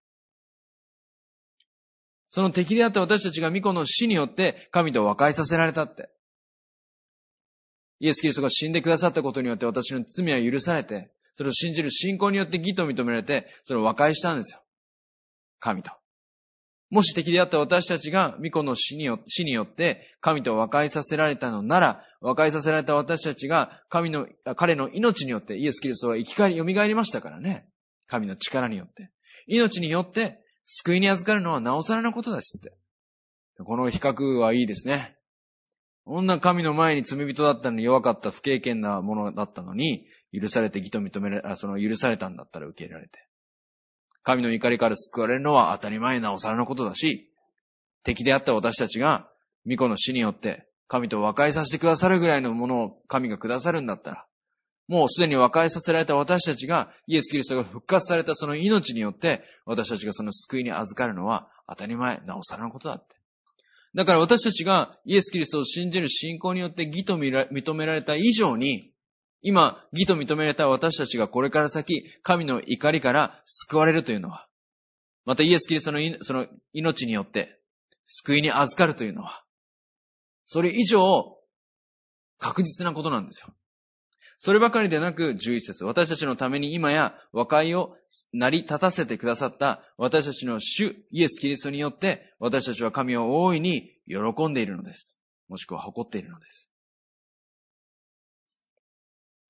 その敵であった私たちが御子の死によって神と和解させられたって。イエス・キリストが死んでくださったことによって私の罪は許されて、それを信じる信仰によって義と認められて、それを和解したんですよ。神と。もし敵であった私たちが御子の死によって神と和解させられたのなら、和解させられた私たちが彼の命によってイエス・キリストは蘇りましたからね。神の力によって。命によって救いに預かるのはなおさらのことですって。この比較はいいですね。こんな神の前に罪人だったのに弱かった不経験なものだったのに、許されて義と認められ、許されたんだったら受け入れられて。神の怒りから救われるのは当たり前なおさらのことだし、敵であった私たちが、御子の死によって、神と和解させてくださるぐらいのものを神がくださるんだったら、もうすでに和解させられた私たちが、イエス・キリストが復活されたその命によって、私たちがその救いに預かるのは当たり前なおさらのことだって。だから私たちがイエス・キリストを信じる信仰によって義と認められた以上に、今、義と認められた私たちがこれから先、神の怒りから救われるというのは、またイエス・キリストのその命によって救いに預かるというのは、それ以上確実なことなんですよ。そればかりでなく、11節、私たちのために今や和解を成り立たせてくださった私たちの主イエス・キリストによって、私たちは神を大いに喜んでいるのです。もしくは誇っているのです。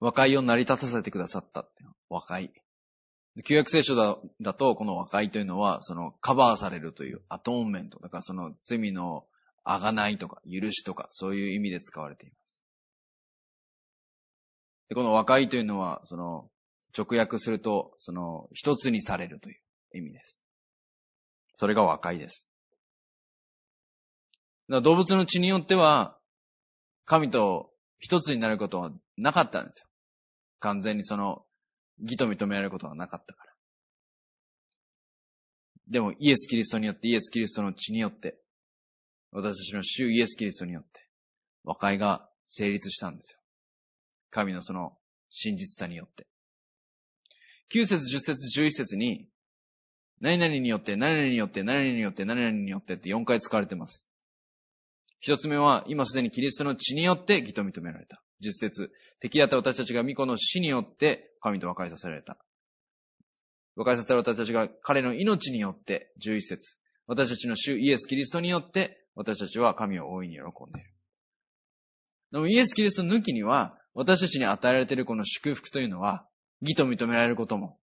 和解を成り立たせてくださったっていうの。和解。旧約聖書だと、この和解というのは、そのカバーされるというアトーンメント。だからその罪の贖いとか許しとか、そういう意味で使われています。で、この和解というのは、その直訳すると、その一つにされるという意味です。それが和解です。だから動物の血によっては、神と一つになることはなかったんですよ。完全にその義と認められることはなかったから。でもイエス・キリストによって、イエス・キリストの血によって、私たちの主イエス・キリストによって、和解が成立したんですよ。神のその真実さによって。9節、10節、11節に、何々によって、何々によって、何々によって、何々によってって4回使われています。一つ目は、今すでにキリストの血によって義と認められた。10節、敵だった私たちが御子の死によって神と和解させられた。和解させた私たちが彼の命によって、11節、私たちの主イエス・キリストによって私たちは神を大いに喜んでいる。でもイエス・キリスト抜きには、私たちに与えられているこの祝福というのは、義と認められることも、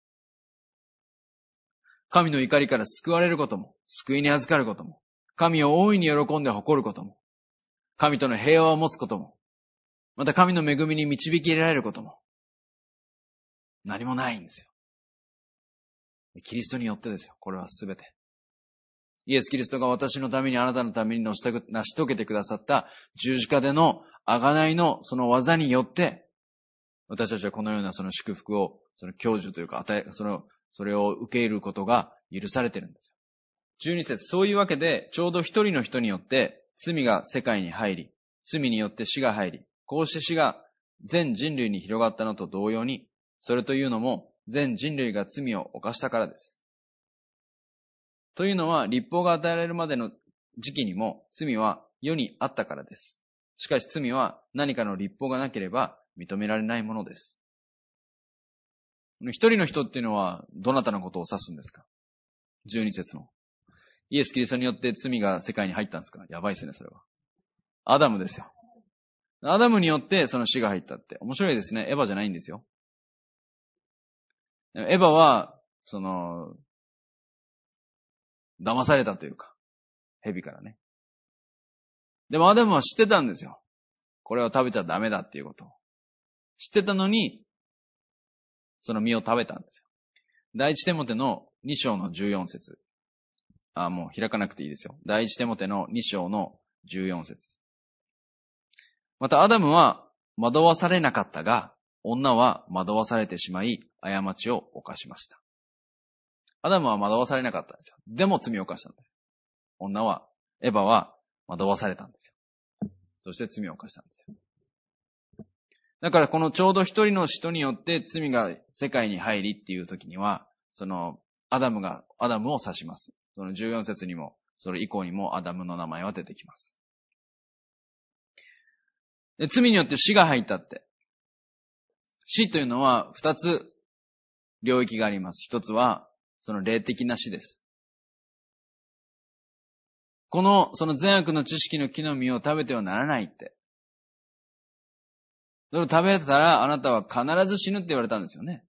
神の怒りから救われることも、救いに預かることも、神を大いに喜んで誇ることも、神との平和を持つことも、また神の恵みに導き入れられることも、何もないんですよ。キリストによってですよ。これはすべて。イエス・キリストが私のためにあなたのために成し遂げてくださった十字架での贖いのその技によって、私たちはこのようなその祝福を、その享受というかそれを受け入れることが許されているんですよ。12節、そういうわけで、ちょうど一人の人によって罪が世界に入り、罪によって死が入り、こうして死が全人類に広がったのと同様に、それというのも全人類が罪を犯したからです。というのは、律法が与えられるまでの時期にも罪は世にあったからです。しかし罪は何かの律法がなければ認められないものです。一人の人っていうのはどなたのことを指すんですか？ 12 節の。イエス・キリストによって罪が世界に入ったんですか？やばいですね、それは。アダムですよ。アダムによってその死が入ったって。面白いですね。エヴァじゃないんですよ。エヴァは、騙されたというか、蛇からね。でもアダムは知ってたんですよ。これは食べちゃダメだっていうことを。知ってたのに、その実を食べたんですよ。第一テモテの2章の14節。もう開かなくていいですよ。第一テモテの2章の14節。またアダムは惑わされなかったが、女は惑わされてしまい、過ちを犯しました。アダムは惑わされなかったんですよ。でも罪を犯したんです。エヴァは惑わされたんですよ。そして罪を犯したんですよ。だからこのちょうど一人の人によって罪が世界に入りっていう時には、アダムを指します。その14節にも、それ以降にもアダムの名前は出てきます。で、罪によって死が入ったって。死というのは二つ領域があります。一つは、その霊的な死です。その善悪の知識の木の実を食べてはならないって。それを食べたらあなたは必ず死ぬって言われたんですよね。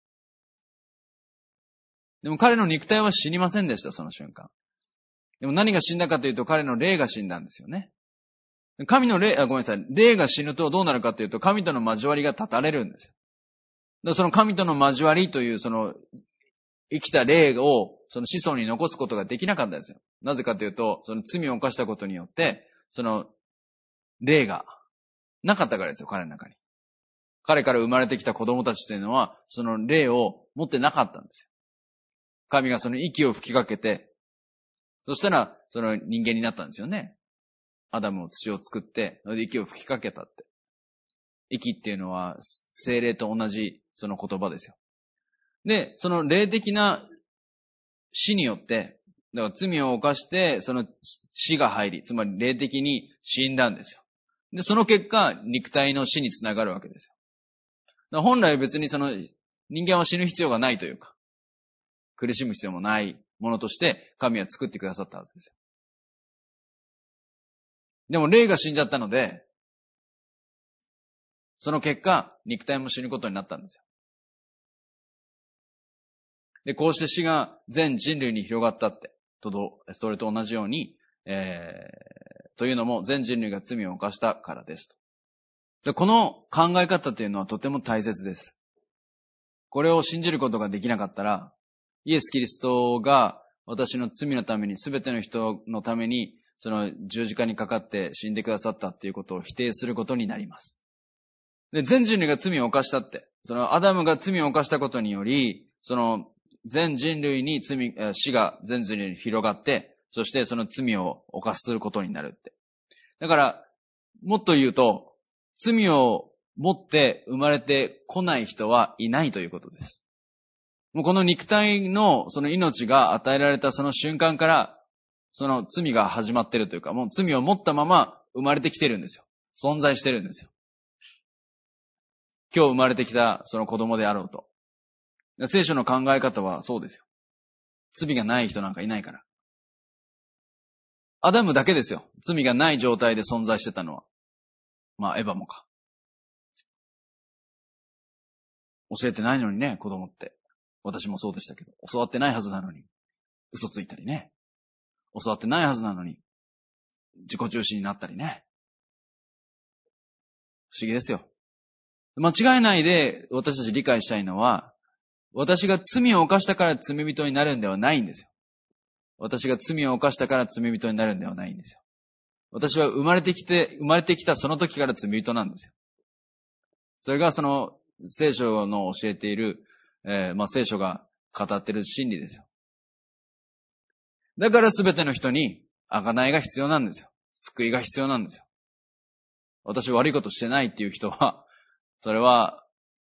でも彼の肉体は死にませんでした、その瞬間。でも何が死んだかというと彼の霊が死んだんですよね。ごめんなさい。霊が死ぬとどうなるかというと神との交わりが断たれるんですよ。その神との交わりというその生きた霊をその子孫に残すことができなかったんですよ。なぜかというと、その罪を犯したことによって、その霊がなかったからですよ、彼の中に。彼から生まれてきた子供たちというのは、その霊を持ってなかったんですよ。神がその息を吹きかけて、そしたら、その人間になったんですよね。アダムを土を作って、息を吹きかけたって。息っていうのは、精霊と同じその言葉ですよ。で、その霊的な死によって、だから罪を犯して、その死が入り、つまり霊的に死んだんですよ。で、その結果、肉体の死につながるわけですよ。だから本来別にその人間は死ぬ必要がないというか、苦しむ必要もないものとして神は作ってくださったはずですよ。でも霊が死んじゃったので、 その結果、肉体も死ぬことになったんですよ。で、こうして死が全人類に広がったって、それと同じように、というのも全人類が罪を犯したからですと。で、この考え方というのはとても大切です。これを信じることができなかったら、イエス・キリストが私の罪のために、すべての人のために、その十字架にかかって死んでくださったっていうことを否定することになります。で、全人類が罪を犯したって、そのアダムが罪を犯したことにより、その全人類に死が全人類に広がって、そしてその罪を犯することになるって。だから、もっと言うと、罪を持って生まれてこない人はいないということです。もうこの肉体のその命が与えられたその瞬間から、その罪が始まってるというか、もう罪を持ったまま生まれてきてるんですよ。存在してるんですよ。今日生まれてきたその子供であろうと。聖書の考え方はそうですよ。罪がない人なんかいないから。アダムだけですよ。罪がない状態で存在してたのは。まあ、エヴァもか。教えてないのにね、子供って。私もそうでしたけど。教わってないはずなのに。嘘ついたりね。教わってないはずなのに。自己中心になったりね。不思議ですよ。間違えないで私たち理解したいのは、私が罪を犯したから罪人になるんではないんですよ。私が罪を犯したから罪人になるんではないんですよ。私は生まれてきたその時から罪人なんですよ。それがその聖書の教えている、聖書が語っている真理ですよ。だからすべての人に贖いが必要なんですよ。救いが必要なんですよ。私悪いことしてないっていう人は、それは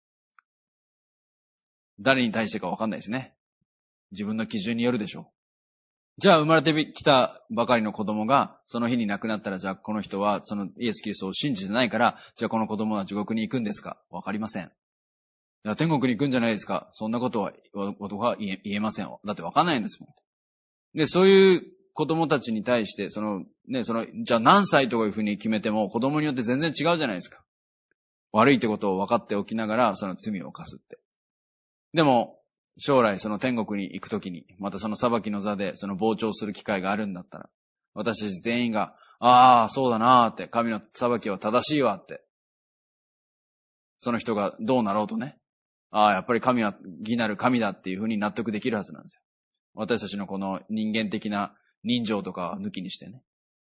誰に対してか分かんないですね。自分の基準によるでしょう。じゃあ生まれてきたばかりの子供がその日に亡くなったら、じゃあこの人はそのイエス・キリストを信じてないから、じゃあこの子供は地獄に行くんですか？わかりません。いや天国に行くんじゃないですか？そんなことは言えません。だってわかんないんですもん。で、そういう子供たちに対して、じゃあ何歳とかいうふうに決めても子供によって全然違うじゃないですか。悪いってことを分かっておきながら、その罪を犯すって。でも、将来その天国に行くときに、またその裁きの座でその傍聴する機会があるんだったら、私たち全員が、ああ、そうだなーって、神の裁きは正しいわって。その人がどうなろうとね。ああ、やっぱり神は義なる神だっていうふうに納得できるはずなんですよ。私たちのこの人間的な人情とか抜きにしてね。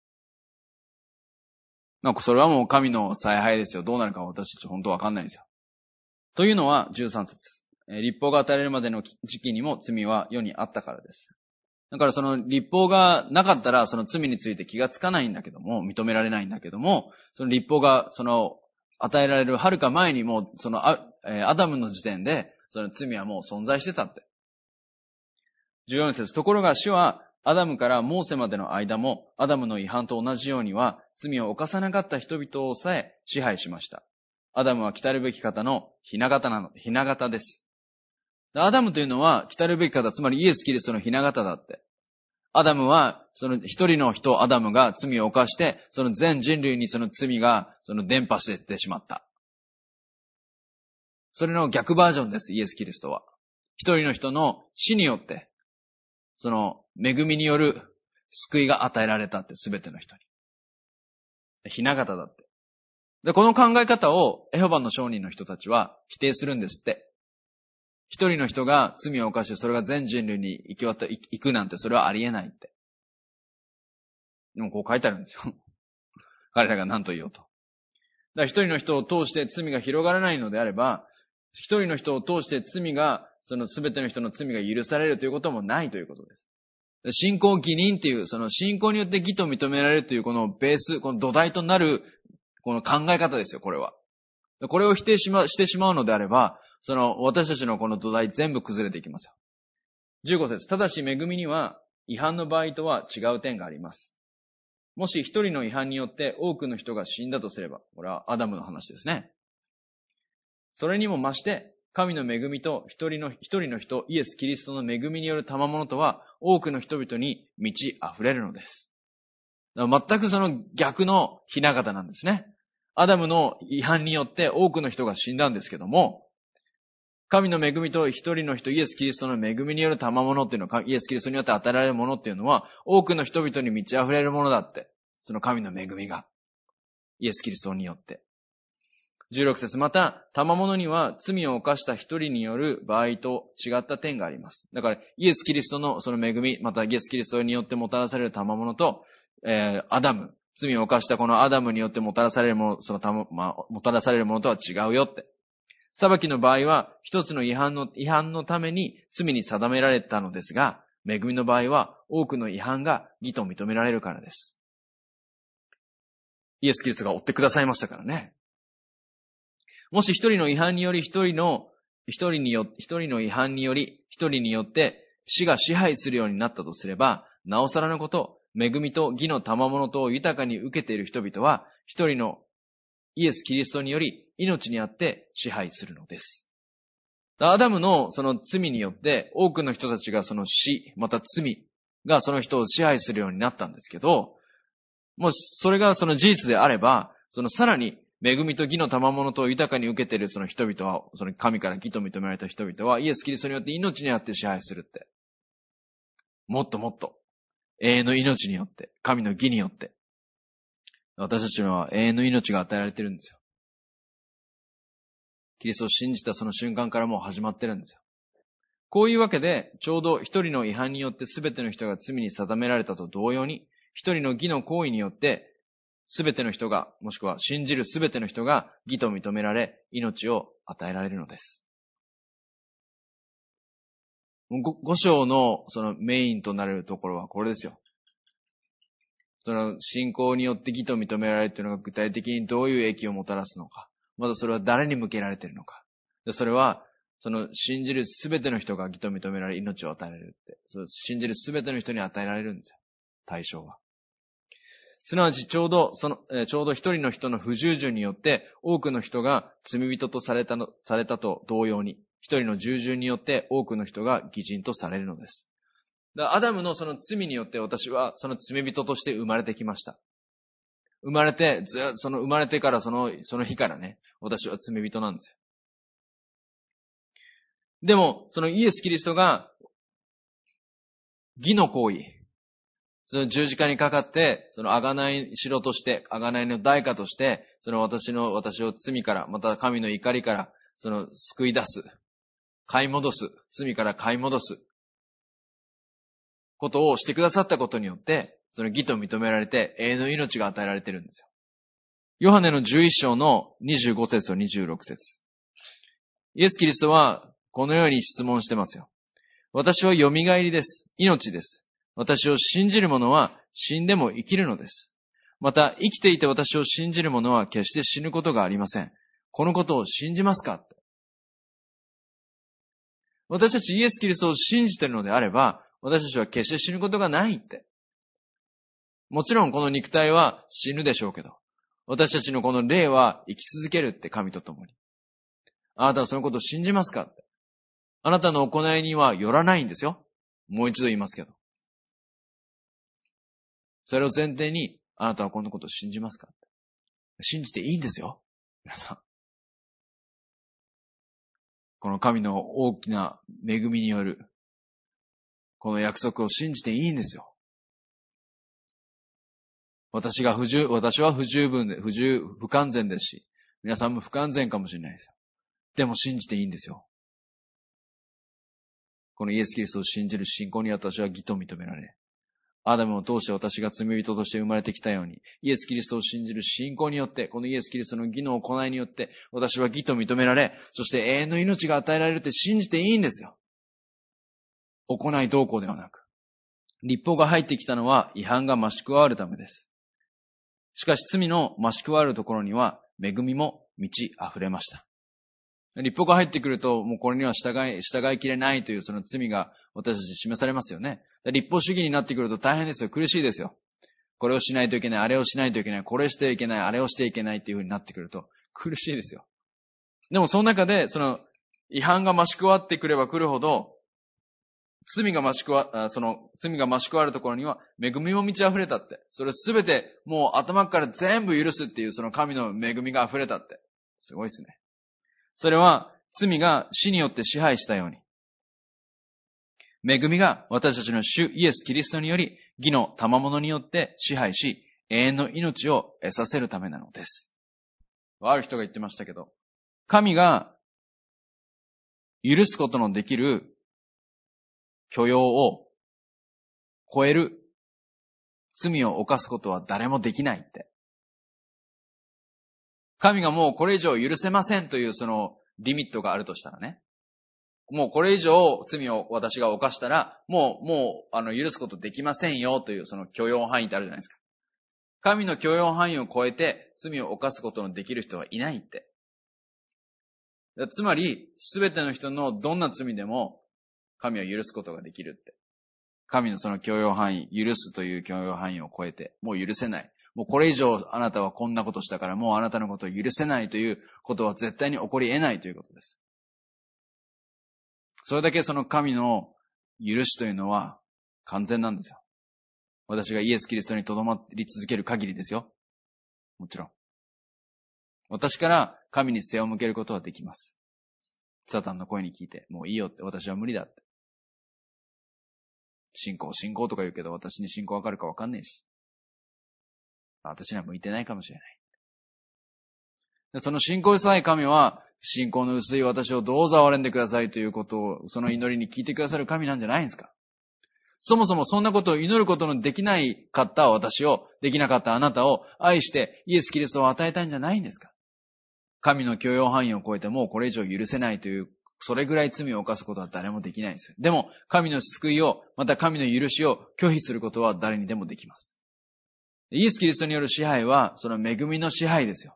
それはもう神の采配ですよ。どうなるか私たち本当わかんないですよ。というのは13節。律法が与えられるまでの時期にも罪は世にあったからです。だからその律法がなかったらその罪について気がつかないんだけども、認められないんだけども、その律法がその与えられる遥か前にもそのアダムの時点でその罪はもう存在してたって。14節。ところが主はアダムからモーセまでの間もアダムの違反と同じようには罪を犯さなかった人々をさえ支配しました。アダムは来たるべき方の雛形です。アダムというのは来たるべき方、つまりイエス・キリストの雛形だって。アダムは、その一人の人、アダムが罪を犯して、その全人類にその罪が、その伝播していってしまった。それの逆バージョンです、イエス・キリストは。一人の人の死によって、その恵みによる救いが与えられたって、すべての人に。雛形だって。で、この考え方をエホバの証人の人たちは否定するんですって。一人の人が罪を犯してそれが全人類に行くなんてそれはありえないって。でもこう書いてあるんですよ。彼らが何と言おうと。だから一人の人を通して罪が広がらないのであれば、一人の人を通してその全ての人の罪が許されるということもないということです。信仰義人っていう、その信仰によって義と認められるというこのベース、この土台となるこの考え方ですよ、これは。これを否定してしまうのであれば、その私たちのこの土台全部崩れていきますよ。15節。ただし恵みには違反の場合とは違う点があります。もし一人の違反によって多くの人が死んだとすれば、これはアダムの話ですね。それにも増して神の恵みと一人の人、イエス・キリストの恵みによる賜物とは多くの人々に満ち溢れるのです。だから全くその逆の雛形なんですね。 アダムの違反によって多くの人が死んだんですけども、神の恵みと一人の人、イエス・キリストの恵みによる賜物っていうのは、イエス・キリストによって与えられるものっていうのは、多くの人々に満ち溢れるものだって。その神の恵みが。イエス・キリストによって。16節、また、賜物には罪を犯した一人による場合と違った点があります。だから、イエス・キリストのその恵み、またイエス・キリストによってもたらされる賜物と、アダム、罪を犯したこのアダムによってもたらされるもの、もたらされるものとは違うよって。裁きの場合は、一つの違反のために罪に定められたのですが、恵みの場合は、多くの違反が義と認められるからです。イエス・キリストが追ってくださいましたからね。もし一人の違反により一人の違反により一人によって死が支配するようになったとすれば、なおさらのこと、恵みと義の賜物とを豊かに受けている人々は、一人のイエス・キリストにより命にあって支配するのです。アダムのその罪によって多くの人たちがその死、また罪がその人を支配するようになったんですけど、もうそれがその事実であれば、そのさらに恵みと義の賜物と豊かに受けているその人々は、その神から義と認められた人々はイエス・キリストによって命にあって支配するって。もっともっと永遠の命によって、神の義によって、私たちには永遠の命が与えられているんですよ。キリストを信じたその瞬間からもう始まってるんですよ。こういうわけで、ちょうど一人の違反によって全ての人が罪に定められたと同様に、一人の義の行為によって、全ての人が、もしくは信じる全ての人が義と認められ、命を与えられるのです。5章のそのメインとなるところはこれですよ。その信仰によって義と認められるというのが具体的にどういう益をもたらすのか。またそれは誰に向けられているのか。それは、その信じるすべての人が義と認められ命を与えられるって。その信じるすべての人に与えられるんですよ。対象は。すなわちちょうど一人の人の不従順によって多くの人が罪人とされたと同様に、一人の従順によって多くの人が義人とされるのです。アダムのその罪によって私はその罪人として生まれてきました。生まれてからその日からね、私は罪人なんですよ。でも、そのイエス・キリストが義の行為、その十字架にかかって、その贖い代として、贖いの代価として、その私を罪から、また神の怒りから、その救い出す、買い戻す、罪から買い戻す、ことをしてくださったことによって、その義と認められて、永遠の命が与えられているんですよ。ヨハネの11章の25節と26節。イエス・キリストは、このように質問してますよ。私はよみがえりです。命です。私を信じる者は死んでも生きるのです。また生きていて私を信じる者は決して死ぬことがありません。このことを信じますかって。私たちイエス・キリストを信じているのであれば、私たちは決して死ぬことがないって。もちろんこの肉体は死ぬでしょうけど、私たちのこの霊は生き続けるって神と共に。あなたはそのことを信じますかって。あなたの行いにはよらないんですよ。もう一度言いますけど。それを前提に、あなたはこのことを信じますかって。信じていいんですよ。皆さん。この神の大きな恵みによる、この約束を信じていいんですよ。私は不十分で、不完全ですし、皆さんも不完全かもしれないですよ。でも信じていいんですよ。このイエス・キリストを信じる信仰に私は義と認められ、アダムを通して私が罪人として生まれてきたように、イエス・キリストを信じる信仰によって、このイエス・キリストの義の行いによって、私は義と認められ、そして永遠の命が与えられるって信じていいんですよ。行いどうこうではなく。律法が入ってきたのは違反が増し加わるためです。しかし罪の増し加わるところには恵みも満ち溢れました。律法が入ってくると、もうこれには従いきれないというその罪が私たちに示されますよね。律法主義になってくると大変ですよ。苦しいですよ。これをしないといけない、あれをしないといけない、これしてはいけない、あれをしてはいけないっていう風になってくると苦しいですよ。でもその中でその違反が増し加わってくればくるほど、 罪が増し加わるところには恵みも満ち溢れたって。それすべてもう頭から全部許すっていうその神の恵みが溢れたって。すごいですね。それは罪が死によって支配したように。恵みが私たちの主イエス・キリストにより義の賜物によって支配し、永遠の命を得させるためなのです。ある人が言ってましたけど、神が許すことのできる許容を超える罪を犯すことは誰もできないって。神がもうこれ以上許せませんというそのリミットがあるとしたらね。もうこれ以上罪を私が犯したら、もう許すことできませんよというその許容範囲ってあるじゃないですか。神の許容範囲を超えて罪を犯すことのできる人はいないって。つまり、すべての人のどんな罪でも神は許すことができるって。神のその許容範囲、許すという許容範囲を超えて、もう許せない。もうこれ以上あなたはこんなことしたからもうあなたのことを許せないということは絶対に起こり得ないということです。それだけその神の許しというのは完全なんですよ。私がイエス・キリストに留まり続ける限りですよ。もちろん。私から神に背を向けることはできます。サタンの声に聞いて、もういいよって、私は無理だって。信仰とか言うけど、私に信仰わかるかわかんねえし。私には向いてないかもしれない。でその信仰さえ神は、信仰の薄い私をどうぞ憐れんでくださいということを、その祈りに聞いてくださる神なんじゃないんですか。そもそもそんなことを祈ることのできないかった私を、できなかったあなたを愛してイエス・キリストを与えたいんじゃないんですか。神の許容範囲を超えてもうこれ以上許せないという、それぐらい罪を犯すことは誰もできないんです。でも、神の救いを、また神の許しを拒否することは誰にでもできます。イエス・キリストによる支配は、その恵みの支配ですよ。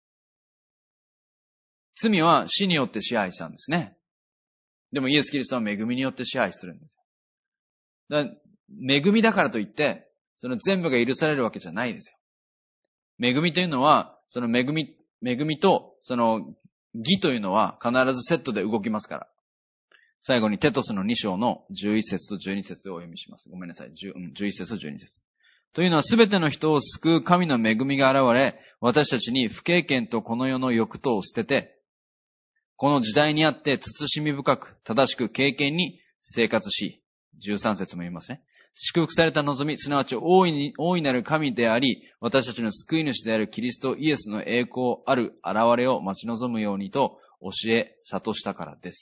罪は死によって支配したんですね。でもイエス・キリストは恵みによって支配するんです。恵みだからといって、その全部が許されるわけじゃないですよ。恵みというのは、その恵みと、その義というのは必ずセットで動きますから。最後にテトスの2章の11節と12節をお読みします。ごめんなさい。11節と12節。というのはすべての人を救う神の恵みが現れ、私たちに不経験とこの世の欲とを捨てて、この時代にあって慎み深く、正しく敬虔に生活し、13節も言いますね。祝福された望み、すなわち大いなる神であり、私たちの救い主であるキリストイエスの栄光ある現れを待ち望むようにと教え諭したからです。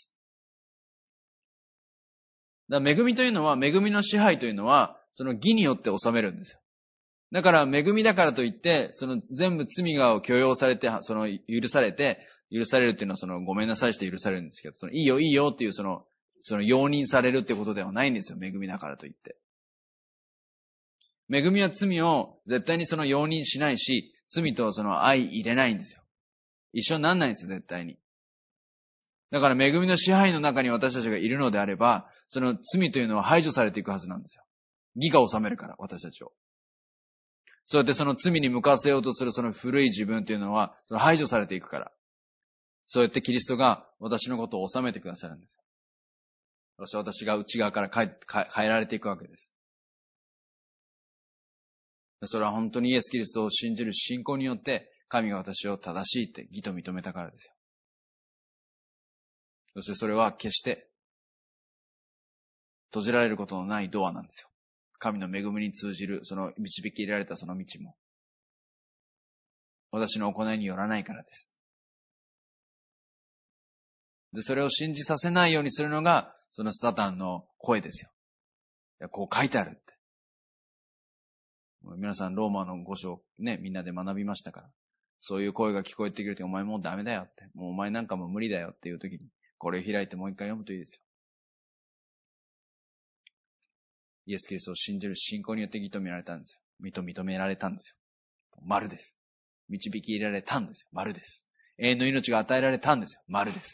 だから恵みというのは、恵みの支配というのは、その義によって治めるんですよ。だから恵みだからといって、その全部罪が許容されて、その許されるっていうのはそのごめんなさいして許されるんですけど、そのいいよいいよっていうその容認されるってことではないんですよ。恵みだからといって。恵みは罪を絶対にその容認しないし、罪とその相入れないんですよ。一緒になんないんですよ、絶対に。だから恵みの支配の中に私たちがいるのであれば、その罪というのは排除されていくはずなんですよ。義が治めるから、私たちを。そうやってその罪に向かせようとするその古い自分というのは、その排除されていくから。そうやってキリストが私のことを治めてくださるんです。そして私が内側から変えられていくわけです。それは本当にイエス・キリストを信じる信仰によって、神が私を正しいって義と認めたからですよ。そしてそれは決して閉じられることのないドアなんですよ。神の恵みに通じる、その導き入れられたその道も、私の行いによらないからです。で、それを信じさせないようにするのが、そのサタンの声ですよ。いや、こう書いてあるって。皆さん、ローマの5章ね、みんなで学びましたから。そういう声が聞こえてくると、お前もうダメだよって。もうお前なんかも無理だよっていう時に、これを開いてもう一回読むといいですよ。イエス・キリストを信じる信仰によって認められたんですよ。認められたんですよ。丸です。導き入れられたんですよ。丸です。永遠の命が与えられたんですよ。丸です。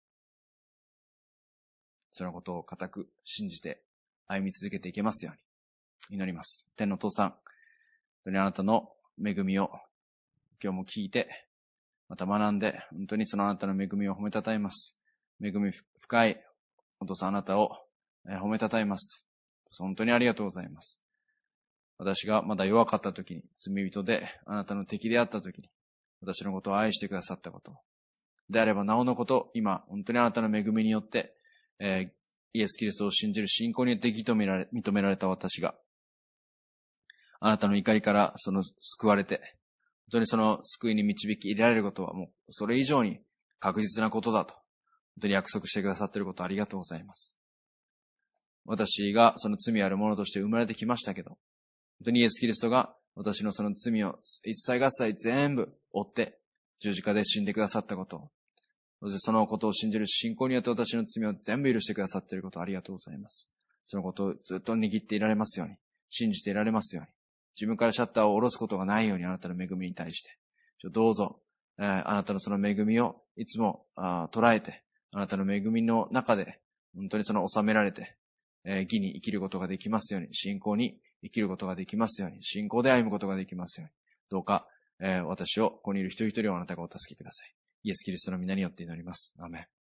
そのことを固く信じて歩み続けていけますように祈ります。天の父さん、本当にあなたの恵みを今日も聞いて、また学んで、本当にそのあなたの恵みを褒めたたえます。恵み深いお父さんあなたを褒めたたえます。本当にありがとうございます。私がまだ弱かった時に、罪人であなたの敵であった時に、私のことを愛してくださったこと。であればなおのこと、今、本当にあなたの恵みによって、イエス・キリストを信じる信仰によって認められた私が、あなたの怒りから救われて、本当にその救いに導き入れられることはもうそれ以上に確実なことだと、本当に約束してくださっていることありがとうございます。私がその罪あるものとして生まれてきましたけど、本当にイエス・キリストが私のその罪を一切合切全部負って十字架で死んでくださったことを、そしてそのことを信じる信仰によって私の罪を全部許してくださっていることをありがとうございます。そのことをずっと握っていられますように、信じていられますように、自分からシャッターを下ろすことがないようにあなたの恵みに対して、どうぞ、あなたのその恵みをいつも捉えて、あなたの恵みの中で本当にその収められて、義に生きることができますように、信仰に生きることができますように、信仰で歩むことができますように、どうか、私を、ここにいる一人一人をあなたがお助けください。イエス・キリストの皆によって祈ります。アーメン。